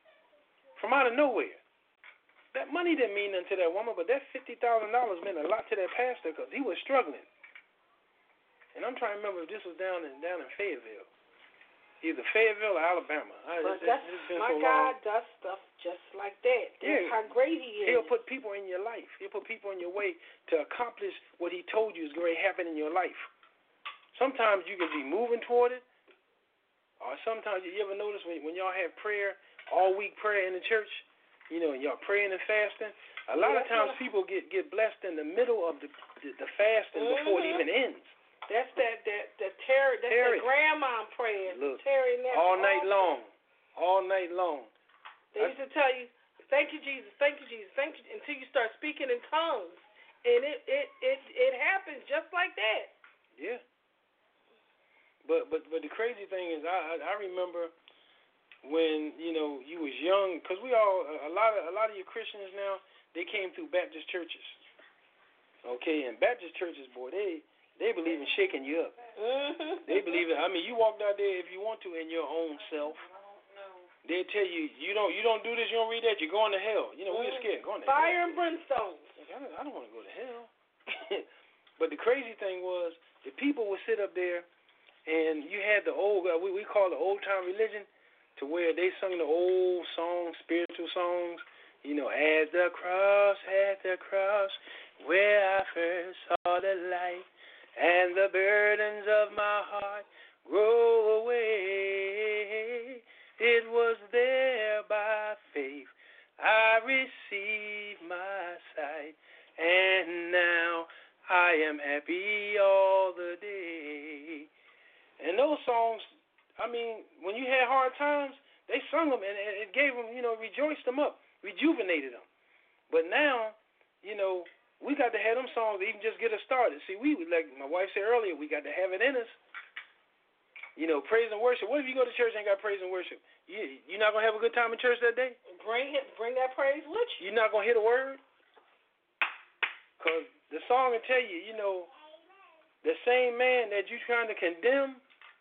from out of nowhere. That money didn't mean nothing to that woman, but that fifty thousand dollars meant a lot to that pastor because he was struggling. And I'm trying to remember if this was down in down in Fayetteville, either Fayetteville or Alabama. But it's, that's, it's been my so God long. does stuff just like that. That's Yeah. how great He is. He'll put people in your life. He'll put people in your way to accomplish what He told you is going to happen in your life. Sometimes you can be moving toward it, or sometimes you ever notice when, when y'all have prayer, all week prayer in the church, you know, and y'all praying and fasting, a lot yeah, of times people get, get blessed in the middle of the the, the fasting mm-hmm. before it even ends. That's that that that Terry. That's Terry. that grandma praying. Look, Terry and that all night awesome. long, all night long. They used to tell you, "Thank you, Jesus. Thank you, Jesus. Thank you," until you start speaking in tongues, and it it it it happens just like that. Yeah. But but but the crazy thing is, I I, I remember when you know you was young, because we all a lot of a lot of you Christians now, they came through Baptist churches. Okay, and Baptist churches, boy, they they believe in shaking you up. Mm-hmm. They believe in. I mean, you walked out there if you want to in your own self. They tell you you don't you don't do this, you don't read that, you're going to hell. You know, we're scared going to Fire hell. and brimstone. I don't, I don't want to go to hell. But the crazy thing was, the people would sit up there, and you had the old we we call the old time religion, to where they sung the old songs, spiritual songs. You know, at the cross, at the cross, where I first saw the light, and the burdens of my heart grow away. It was there by faith I received my sight, and now I am happy all the day. And those songs, I mean, when you had hard times, they sung them, and it gave them, you know, rejoiced them up, rejuvenated them. But now, you know, we got to have them songs to even just get us started. See, we, like my wife said earlier, we got to have it in us. You know, praise and worship. What if you go to church and ain't got praise and worship? You you're not gonna have a good time in church that day? Bring it, bring that praise with you. You're not gonna hear the word? Cause the song will tell you, you know, the same man that you trying to condemn.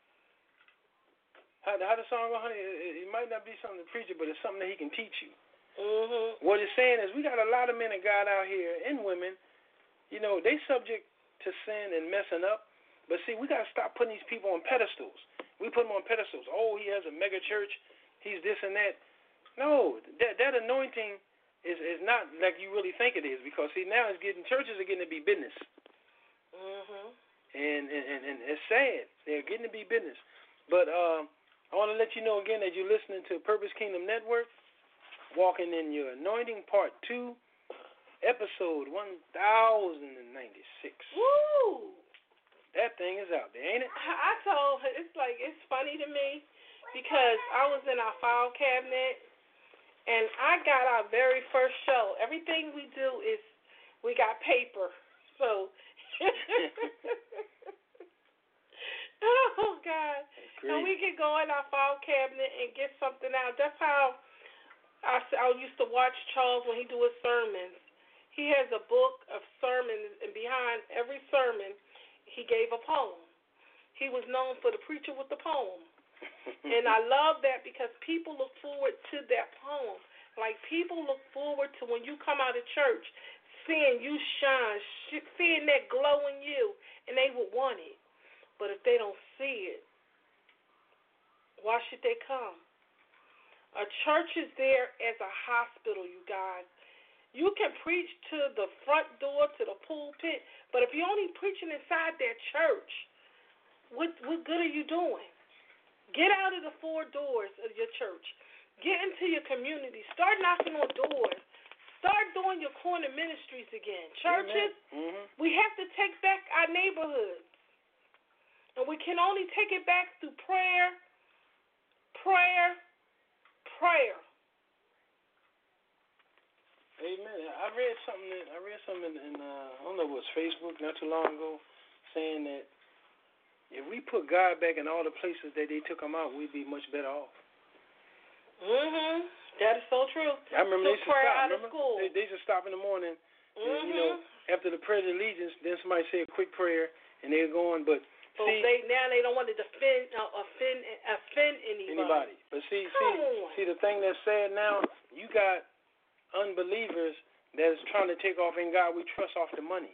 How, how the song go, honey? It, it might not be something to preach it, but it's something that he can teach you. Mm-hmm. What it's saying is we got a lot of men of God out here and women, you know, they subject to sin and messing up. But see, we got to stop putting these people on pedestals. We put them on pedestals. Oh, he has a mega church. He's this and that. No, that that anointing is, is not like you really think it is, because, see, now it's getting, churches are getting to be business. Mm-hmm. And, and, and it's sad. They're getting to be business. But uh, I want to let you know again that you're listening to Purpose Kingdom Network, Walking in Your Anointing, Part two, Episode one thousand ninety-six. Woo! That thing is out there, ain't it? I told her, it's like, it's funny to me because I was in our file cabinet and I got our very first show. Everything we do is, we got paper. So, oh, God. And we can go in our file cabinet and get something out. That's how I, I used to watch Charles when he do his sermons. He has a book of sermons, and behind every sermon, he gave a poem. He was known for the preacher with the poem. And I love that because people look forward to that poem. Like, people look forward to when you come out of church, seeing you shine, seeing that glow in you, and they would want it. But if they don't see it, why should they come? A church is there as a hospital, you guys. You can preach to the front door, to the pulpit, but if you're only preaching inside that church, what what good are you doing? Get out of the four doors of your church. Get into your community. Start knocking on doors. Start doing your corner ministries again. Churches, mm-hmm. we have to take back our neighborhoods. And we can only take it back through prayer, prayer, prayer. Amen. I read something. That, I read something in, uh, I don't know, it was Facebook not too long ago, saying that if we put God back in all the places that they took him out, we'd be much better off. Mhm. That is so true. I remember Took they used to prayer stop. out remember? of school. They, they used to stop in the morning. Mhm. And, you know, after the prayer of allegiance, then somebody say a quick prayer, and they're going. But so see, they now they don't want to defend, uh, offend, offend anybody. anybody. But see, Come see, on. see, the thing that's sad now, you got unbelievers that's trying to take off in God we trust off the money.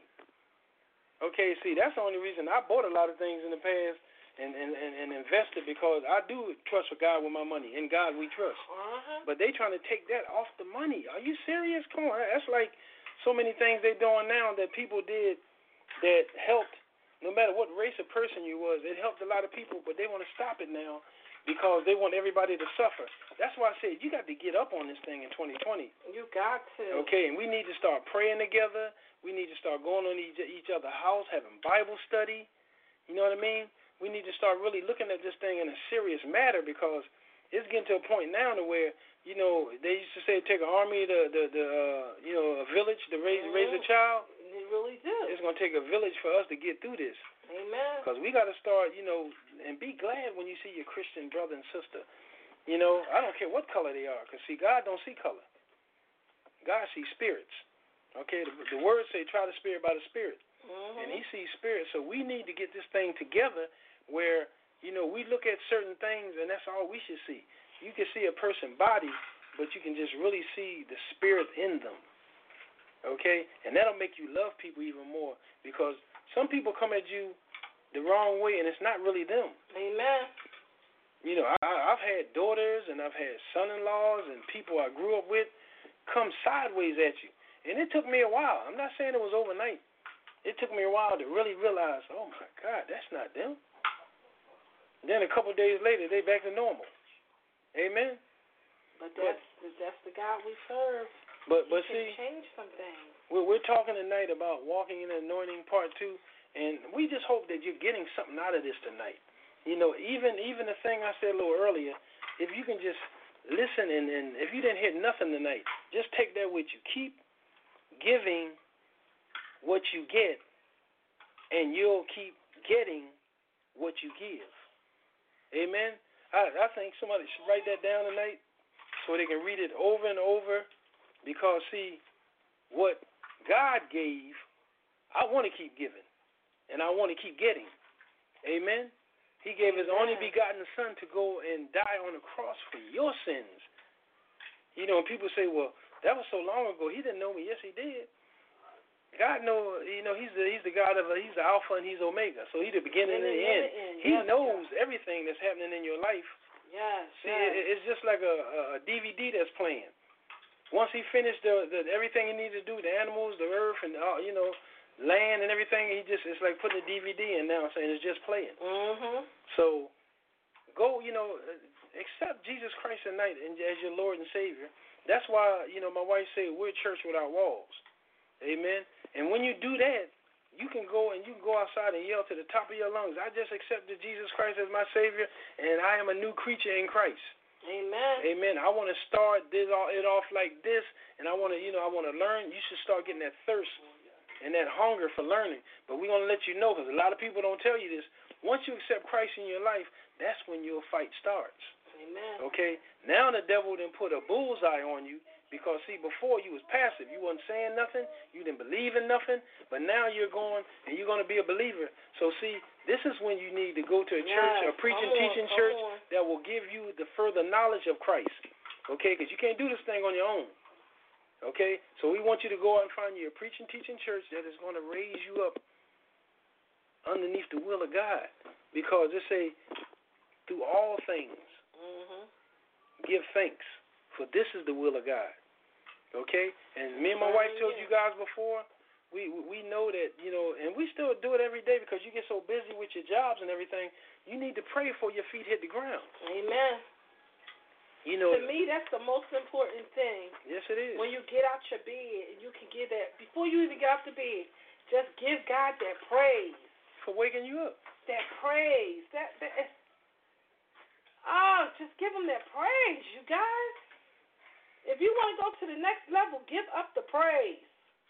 Okay, see, that's the only reason I bought a lot of things in the past and, and, and, and invested, because I do trust with God with my money. In God we trust. Uh-huh. But they trying to take that off the money. Are you serious? Come on. That's like so many things they're doing now that people did that helped, no matter what race or person you was, it helped a lot of people, but they want to stop it now because they want everybody to suffer. That's why I said you got to get up on this thing in twenty twenty. You got to. Okay, and we need to start praying together. We need to start going on each, each other's house, having Bible study. You know what I mean? We need to start really looking at this thing in a serious matter, because it's getting to a point now to where, you know, they used to say it take an army to, the, the uh, you know, a village to raise, mm-hmm. raise a child. It really do. It's going to take a village for us to get through this. Amen. Because we got to start, you know, and be glad when you see your Christian brother and sister. You know, I don't care what color they are, because, see, God don't see color. God sees spirits. Okay, the, the words say try the spirit by the spirit. Mm-hmm. And he sees spirits. So we need to get this thing together where, you know, we look at certain things and that's all we should see. You can see a person's body, but you can just really see the spirit in them. Okay? And that'll make you love people even more, because some people come at you the wrong way and it's not really them. Amen. You know, I, I've had daughters and I've had son-in-laws and people I grew up with come sideways at you. And it took me a while. I'm not saying it was overnight. It took me a while to really realize, oh, my God, that's not them. Then a couple of days later, they back to normal. Amen? But that's, but, that's the God we serve. But, but he see, can change some things. We're, we're talking tonight about walking in the anointing part two, and we just hope that you're getting something out of this tonight. You know, even even the thing I said a little earlier, if you can just listen, and, and if you didn't hear nothing tonight, just take that with you. Keep giving what you get, and you'll keep getting what you give. Amen. I, I think somebody should write that down tonight so they can read it over and over, because, see, what God gave, I want to keep giving, and I want to keep getting. Amen. He gave his only begotten Son to go and die on the cross for your sins. You know, and people say, well, that was so long ago. He didn't know me. Yes, he did. God know, you know, he's the he's the God of he's the Alpha and he's Omega. So he's the beginning and the end. end. He yes, knows God. everything that's happening in your life. Yes. See, yes. It, it's just like a, a D V D that's playing. Once he finished the, the everything he needed to do, the animals, the earth, and uh, you know, land and everything, he just it's like putting a D V D in now, saying it's just playing. Mhm. So go, you know, accept Jesus Christ tonight as your Lord and Savior. That's why, you know, my wife said we're a church without walls. Amen. And when you do that, you can go and you can go outside and yell to the top of your lungs, I just accepted Jesus Christ as my Savior, and I am a new creature in Christ. Amen. Amen. I want to start this all, it off like this, and I want to, you know, I want to learn. You should start getting that thirst and that hunger for learning. But we're going to let you know, because a lot of people don't tell you this. Once you accept Christ in your life, that's when your fight starts. Amen. Okay? Now the devil done put a bullseye on you. Because, see, before you was passive. You wasn't saying nothing. You didn't believe in nothing. But now you're going and you're going to be a believer. So, see, this is when you need to go to a church, yes, a preaching, on, teaching church on. that will give you the further knowledge of Christ. Okay? Because you can't do this thing on your own. Okay? So we want you to go out and find you a preaching, teaching church that is going to raise you up underneath the will of God. Because it say, through all things, mm-hmm. give thanks. For this is the will of God. Okay? And me and my wife told you guys before, we we know that, you know, and we still do it every day because you get so busy with your jobs and everything, you need to pray before your feet hit the ground. Amen. You know, to me, that's the most important thing. Yes, it is. When you get out your bed and you can give that, before you even get out the bed, just give God that praise. For waking you up. That praise. That, that Oh, just give him that praise, you guys. If you want to go to the next level, give up the praise.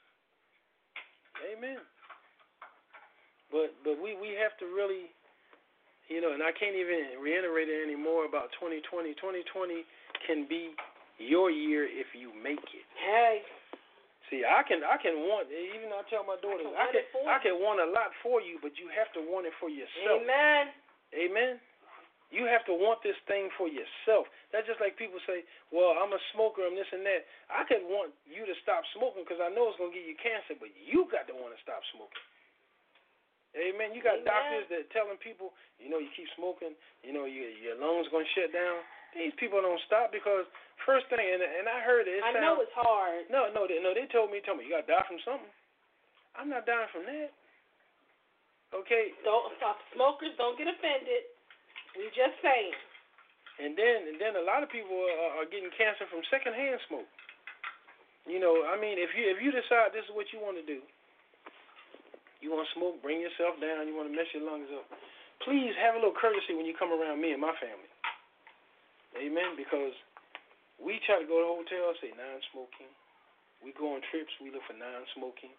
Amen. But but we, we have to really, you know, and I can't even reiterate it anymore about twenty twenty. twenty twenty can be your year if you make it. Hey. See, I can I can want, even I tell my daughters, I can I can, I can want a lot for you, but you have to want it for yourself. Amen. Amen. You have to want this thing for yourself. That's just like people say, well, I'm a smoker, I'm this and that. I could want you to stop smoking because I know it's going to give you cancer, but you got to want to stop smoking. Amen. You got Amen. doctors that telling people, you know, you keep smoking, you know, your, your lungs going to shut down. These people don't stop because first thing, and, and I heard it. it I sound, know it's hard. No, no, they, no, they told me, told me, you got to die from something. I'm not dying from that. Okay. Don't stop. Smokers, don't get offended. We just saying. And then, and then a lot of people are, are getting cancer from secondhand smoke. You know, I mean, if you if you decide this is what you want to do, you want to smoke, bring yourself down, you want to mess your lungs up, please have a little courtesy when you come around me and my family. Amen. Because we try to go to hotels, say non-smoking. We go on trips, we look for non-smoking.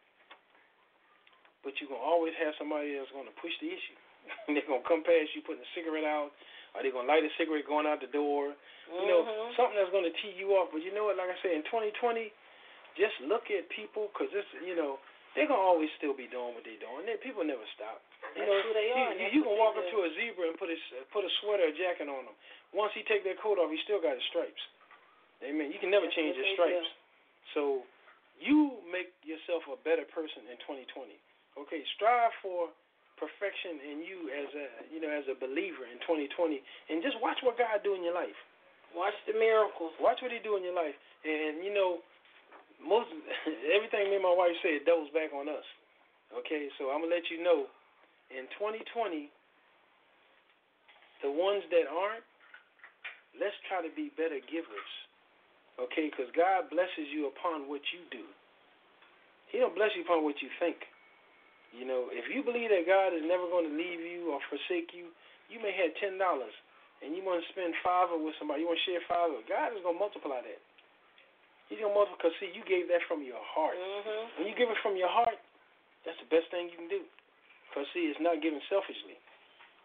But you're going to always have somebody that's going to push the issue. They're going to come past you putting a cigarette out, or they're going to light a cigarette going out the door. Mm-hmm. You know, something that's going to tee you off. But you know what, like I said, in twenty twenty, just look at people, because it's, you know, they're going to always still be doing what they're doing. They, people never stop. You That's know, who they are. You, you, you can walk up to a zebra and put a, put a sweater or jacket on them. Once he take that coat off, he still got his stripes. Amen. You can never That's change his stripes. So you make yourself a better person in twenty twenty. Okay, strive for perfection in you as a you know as a believer in twenty twenty, and just watch what God do in your life. Watch the miracles. Watch what He do in your life, and you know most everything me and my wife said doubles back on us. Okay, so I'm gonna let you know in twenty twenty, the ones that aren't, let's try to be better givers. Okay, because God blesses you upon what you do. He don't bless you upon what you think. You know, if you believe that God is never going to leave you or forsake you, you may have ten dollars, and you want to spend five with somebody, you want to share five with, God is going to multiply that. He's going to multiply, because, see, you gave that from your heart. Mm-hmm. When you give it from your heart, that's the best thing you can do. Because, see, it's not given selfishly.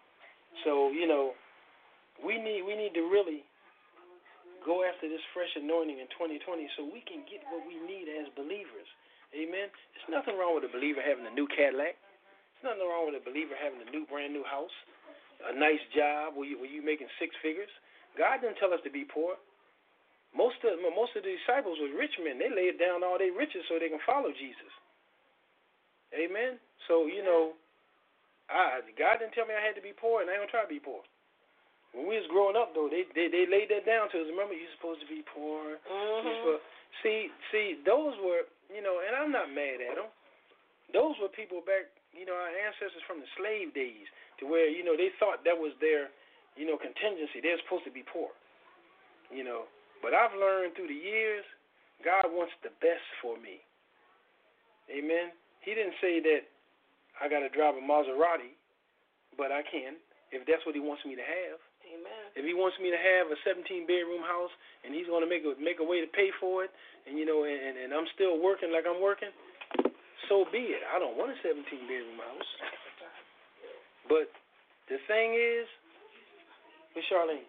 So, you know, we need we need to really go after this fresh anointing in twenty twenty so we can get what we need as believers. Amen. There's nothing wrong with a believer having a new Cadillac. There's nothing wrong with a believer having a new brand new house, a nice job where you where you making six figures. God didn't tell us to be poor. Most of most of the disciples were rich men. They laid down all their riches so they can follow Jesus. Amen. So, you know, I God didn't tell me I had to be poor, and I ain't gonna try to be poor. When we was growing up, though, they they, they laid that down to us. Remember, you're supposed to be poor. Mm-hmm. Supposed, see, see, those were, you know, and I'm not mad at them. Those were people back, you know, our ancestors from the slave days, to where, you know, they thought that was their, you know, contingency. They're supposed to be poor, you know. But I've learned through the years, God wants the best for me. Amen. He didn't say that I got to drive a Maserati, but I can, if that's what he wants me to have. Amen. If he wants me to have a seventeen-bedroom house, and he's going to make a make a way to pay for it, and you know, and, and I'm still working like I'm working, so be it. I don't want a seventeen-bedroom house. But the thing is, Miss Charlene,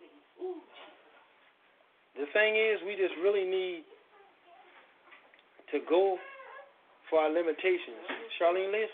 the thing is, we just really need to go for our limitations. Charlene, live.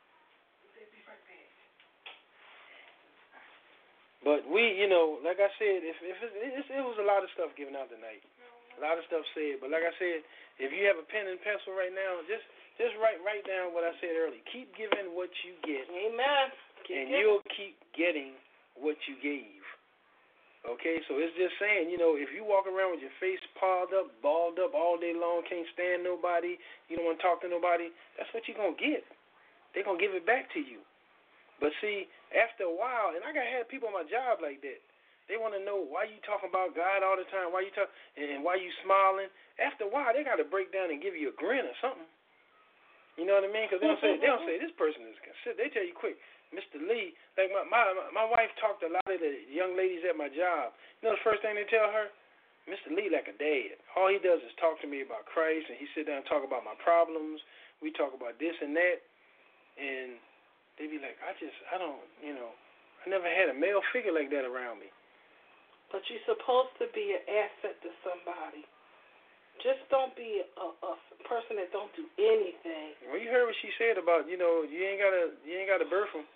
But we, you know, like I said, if if it, it, it was a lot of stuff given out tonight, a lot of stuff said. But like I said, if you have a pen and pencil right now, just just write write down what I said earlier. Keep giving what you get. Amen. Keep and giving. You'll keep getting what you gave. Okay, so it's just saying, you know, if you walk around with your face piled up, balled up all day long, can't stand nobody, you don't want to talk to nobody, that's what you're going to get. They're going to give it back to you. But see, after a while, and I got had people on my job like that. They want to know why you talking about God all the time, why you talk, and why you smiling. After a while, they got to break down and give you a grin or something. You know what I mean? Because they don't say they don't say this person is considered. They tell you quick, Mister Lee. Like my my my wife talked to a lot of the young ladies at my job. You know the first thing they tell her, Mister Lee like a dad. All he does is talk to me about Christ, and he sit down and talk about my problems. We talk about this and that, and they be like, I just, I don't, you know, I never had a male figure like that around me. But you're supposed to be an asset to somebody. Just don't be a, a person that don't do anything. Well, you heard what she said about, you know, you ain't gotta, you ain't gotta birth them.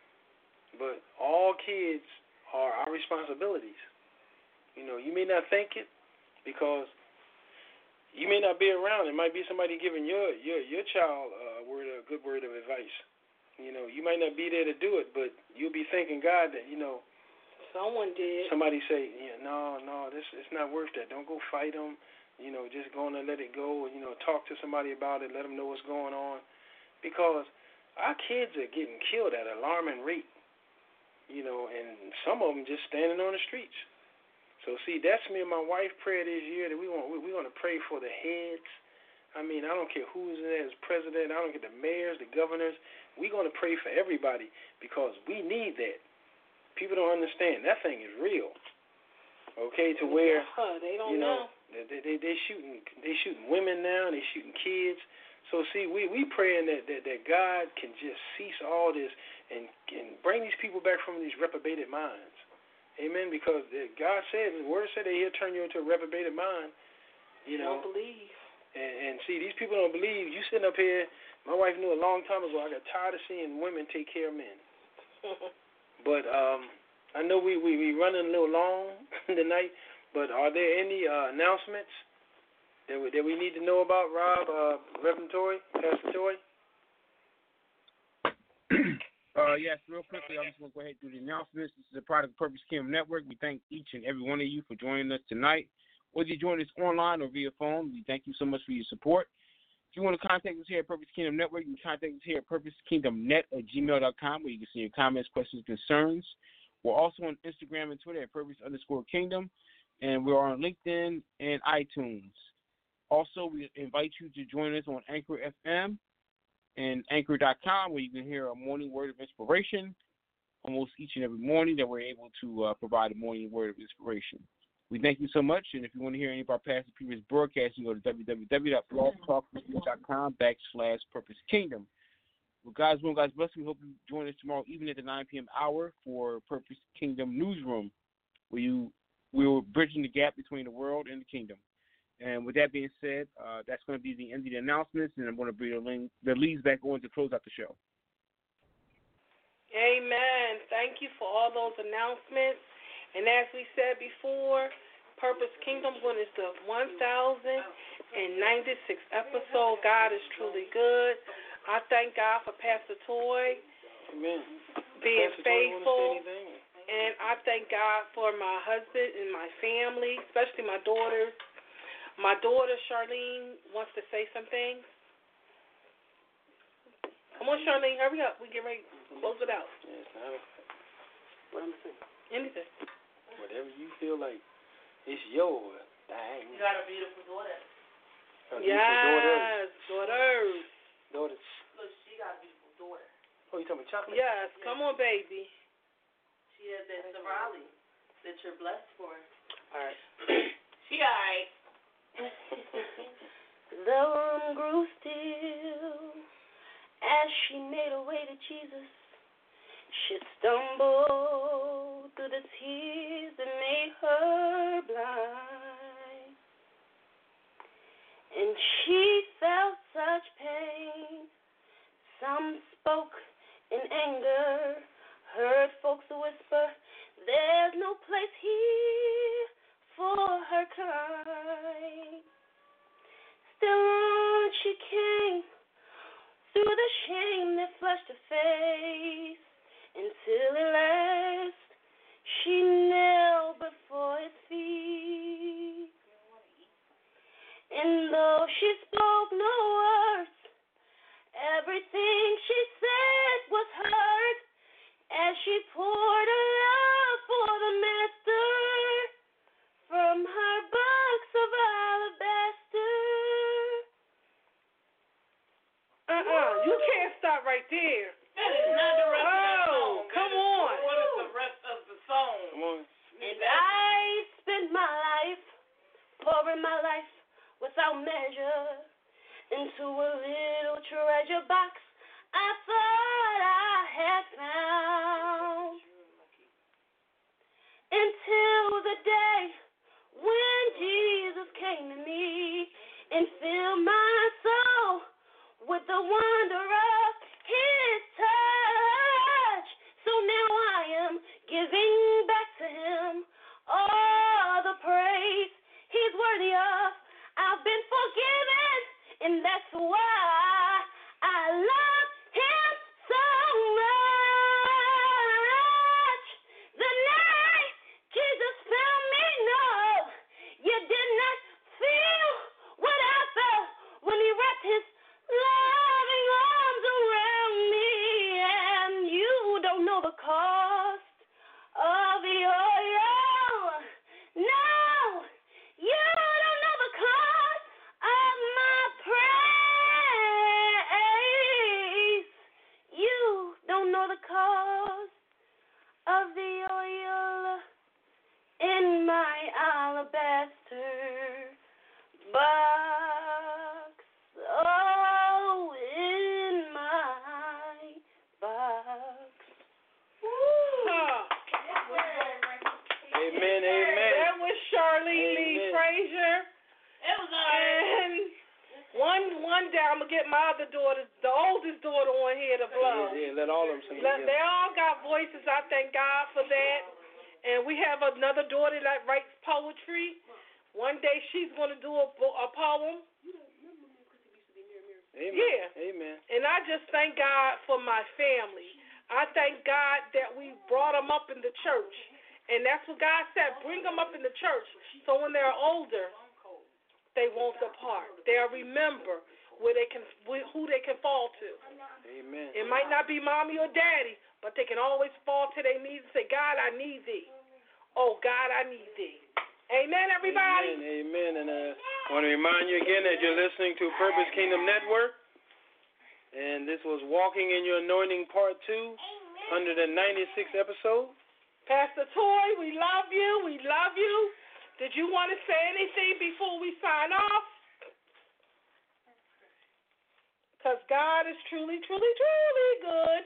But all kids are our responsibilities. You know, you may not think it because you may not be around. It might be somebody giving your your your child a word, a good word of advice. You know, you might not be there to do it, but you'll be thanking God that, you know, someone did. Somebody say, yeah, no, no, this it's not worth that. Don't go fight them. You know, just go on and let it go. You know, talk to somebody about it. Let them know what's going on. Because our kids are getting killed at an alarming rate. You know, and some of them just standing on the streets. So, see, that's me and my wife prayer this year that we want. We, we want to pray for the heads. I mean, I don't care who's in there as president. I don't care the mayors, the governors. We're going to pray for everybody because we need that. People don't understand. That thing is real. Okay, to where, uh, they don't you know, know. They, they, they shooting they shooting women now. They shooting kids. So, see, we, we praying that, that, that God can just cease all this and, and bring these people back from these reprobated minds. Amen, because God said, the word said that he'll turn you into a reprobated mind. You know. Don't believe. And, and see, these people don't believe. You sitting up here, my wife knew a long time ago, I got tired of seeing women take care of men. But um, I know we, we, we running a little long tonight, but are there any uh, announcements that we, that we need to know about, Rob, uh, Reverend Tory, Pastor Tory? Uh, yes, real quickly, I'm just going to go ahead and do the announcements. This is a product of Purpose Kingdom Network. We thank each and every one of you for joining us tonight. Whether you join us online or via phone, we thank you so much for your support. If you want to contact us here at Purpose Kingdom Network, you can contact us here at purpose kingdom net at gmail dot com, where you can send your comments, questions, concerns. We're also on Instagram and Twitter at Purpose underscore Kingdom, and we're on LinkedIn and iTunes. Also, we invite you to join us on Anchor F M and anchor dot com, where you can hear a morning word of inspiration almost each and every morning that we're able to uh, provide a morning word of inspiration. We thank you so much, and if you want to hear any of our past and previous broadcasts, you go to w w w dot blog talk radio dot com backslash Purpose Kingdom. Well, God's will, God's blessing. We hope you join us tomorrow evening at the nine p.m. hour for Purpose Kingdom Newsroom, where you we're bridging the gap between the world and the kingdom. And with that being said, uh, that's going to be the end of the announcements, and I'm going to bring the, the leads back on to close out the show. Amen. Thank you for all those announcements. And as we said before, Purpose Kingdom when it's the one thousand ninety-sixth episode. God is truly good. I thank God for Pastor Toy Amen. being Pastor faithful. Toy, and I thank God for my husband and my family, especially my daughters. My daughter, Charlene, wants to say some things. Come on, Charlene, hurry up. We get ready to close it out. Yes, now, What am I saying? Anything. whatever you feel like, it's yours. Dang. You got a beautiful daughter. A beautiful daughter. Yes, daughters. Daughters. Look, she got a beautiful daughter. Oh, you talking about chocolate? Yes, come on, baby. She has that Sorali that you're blessed for. All right. She all right. The room grew still as she made her way to Jesus. She stumbled through the tears that made her blind, and she felt such pain. Some spoke in anger, heard folks whisper, "There's no place here for her kind." Still on she came, through the shame that flushed her face, until at last she knelt before his feet. And though she spoke no words, everything she said was heard as she poured her love for the Master from her box of alabaster. Uh-uh. You can't stop right there. That is not the rest oh, of the song. come on. What is the rest of the song? Come on. And I spent my life, pouring my life without measure into a little treasure box I thought I had found. Until the day when Jesus came to me and filled my soul with the wonder of his touch. So now I am giving back to him all the praise he's worthy of. I've been forgiven, and that's why I love him so much. The night Jesus found me, no, you did not feel what I felt when he wrapped his loving arms around me. And you don't know the cost of the oil. No, you don't know the cost of my praise. You don't know the cost of the oil in my alabaster box. Oh, in my box. Huh. Amen, amen. That was Charlene Lee Amen. Frazier. It was all right. And one one day I'm gonna get my other daughter, the oldest daughter, on here to blow. Yeah, yeah, let all of them sing Let- together. They all got voices. I thank God for that. And we have another daughter that writes poetry. One day she's gonna do a, bo- a poem. Amen. Yeah. Amen. And I just thank God for my family. I thank God that we brought them up in the church. And that's what God said, bring them up in the church so when they're older, they won't depart. They'll remember where they can, who they can fall to. Amen. It might not be mommy or daddy, but they can always fall to their knees and say, God, I need thee. Oh, God, I need thee. Amen, everybody? Amen, amen. And uh, I want to remind you again that you're listening to Purpose Kingdom Network. And this was Walking in Your Anointing Part two, one hundred ninety-sixth episode. Pastor Toy, we love you. We love you. Did you want to say anything before we sign off? because God is truly, truly, truly good.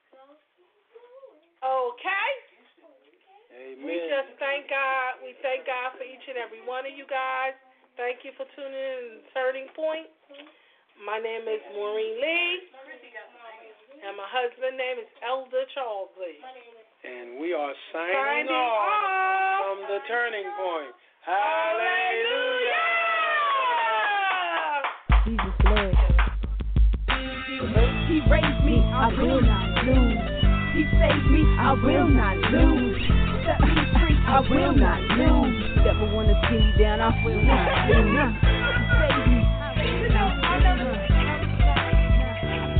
Okay? Amen. We just thank God. We thank God for each and every one of you guys. Thank you for tuning in to Turning Point. My name is Maureen Lee, and my husband's name is Elder Charles Lee. And we are signing, Signing off, off from the Turning Point. Hallelujah! Jesus Lord. He raised me, I will not lose. He saved me, I will not lose. Set me free, I will not lose. Never wanna see me down, I will not lose.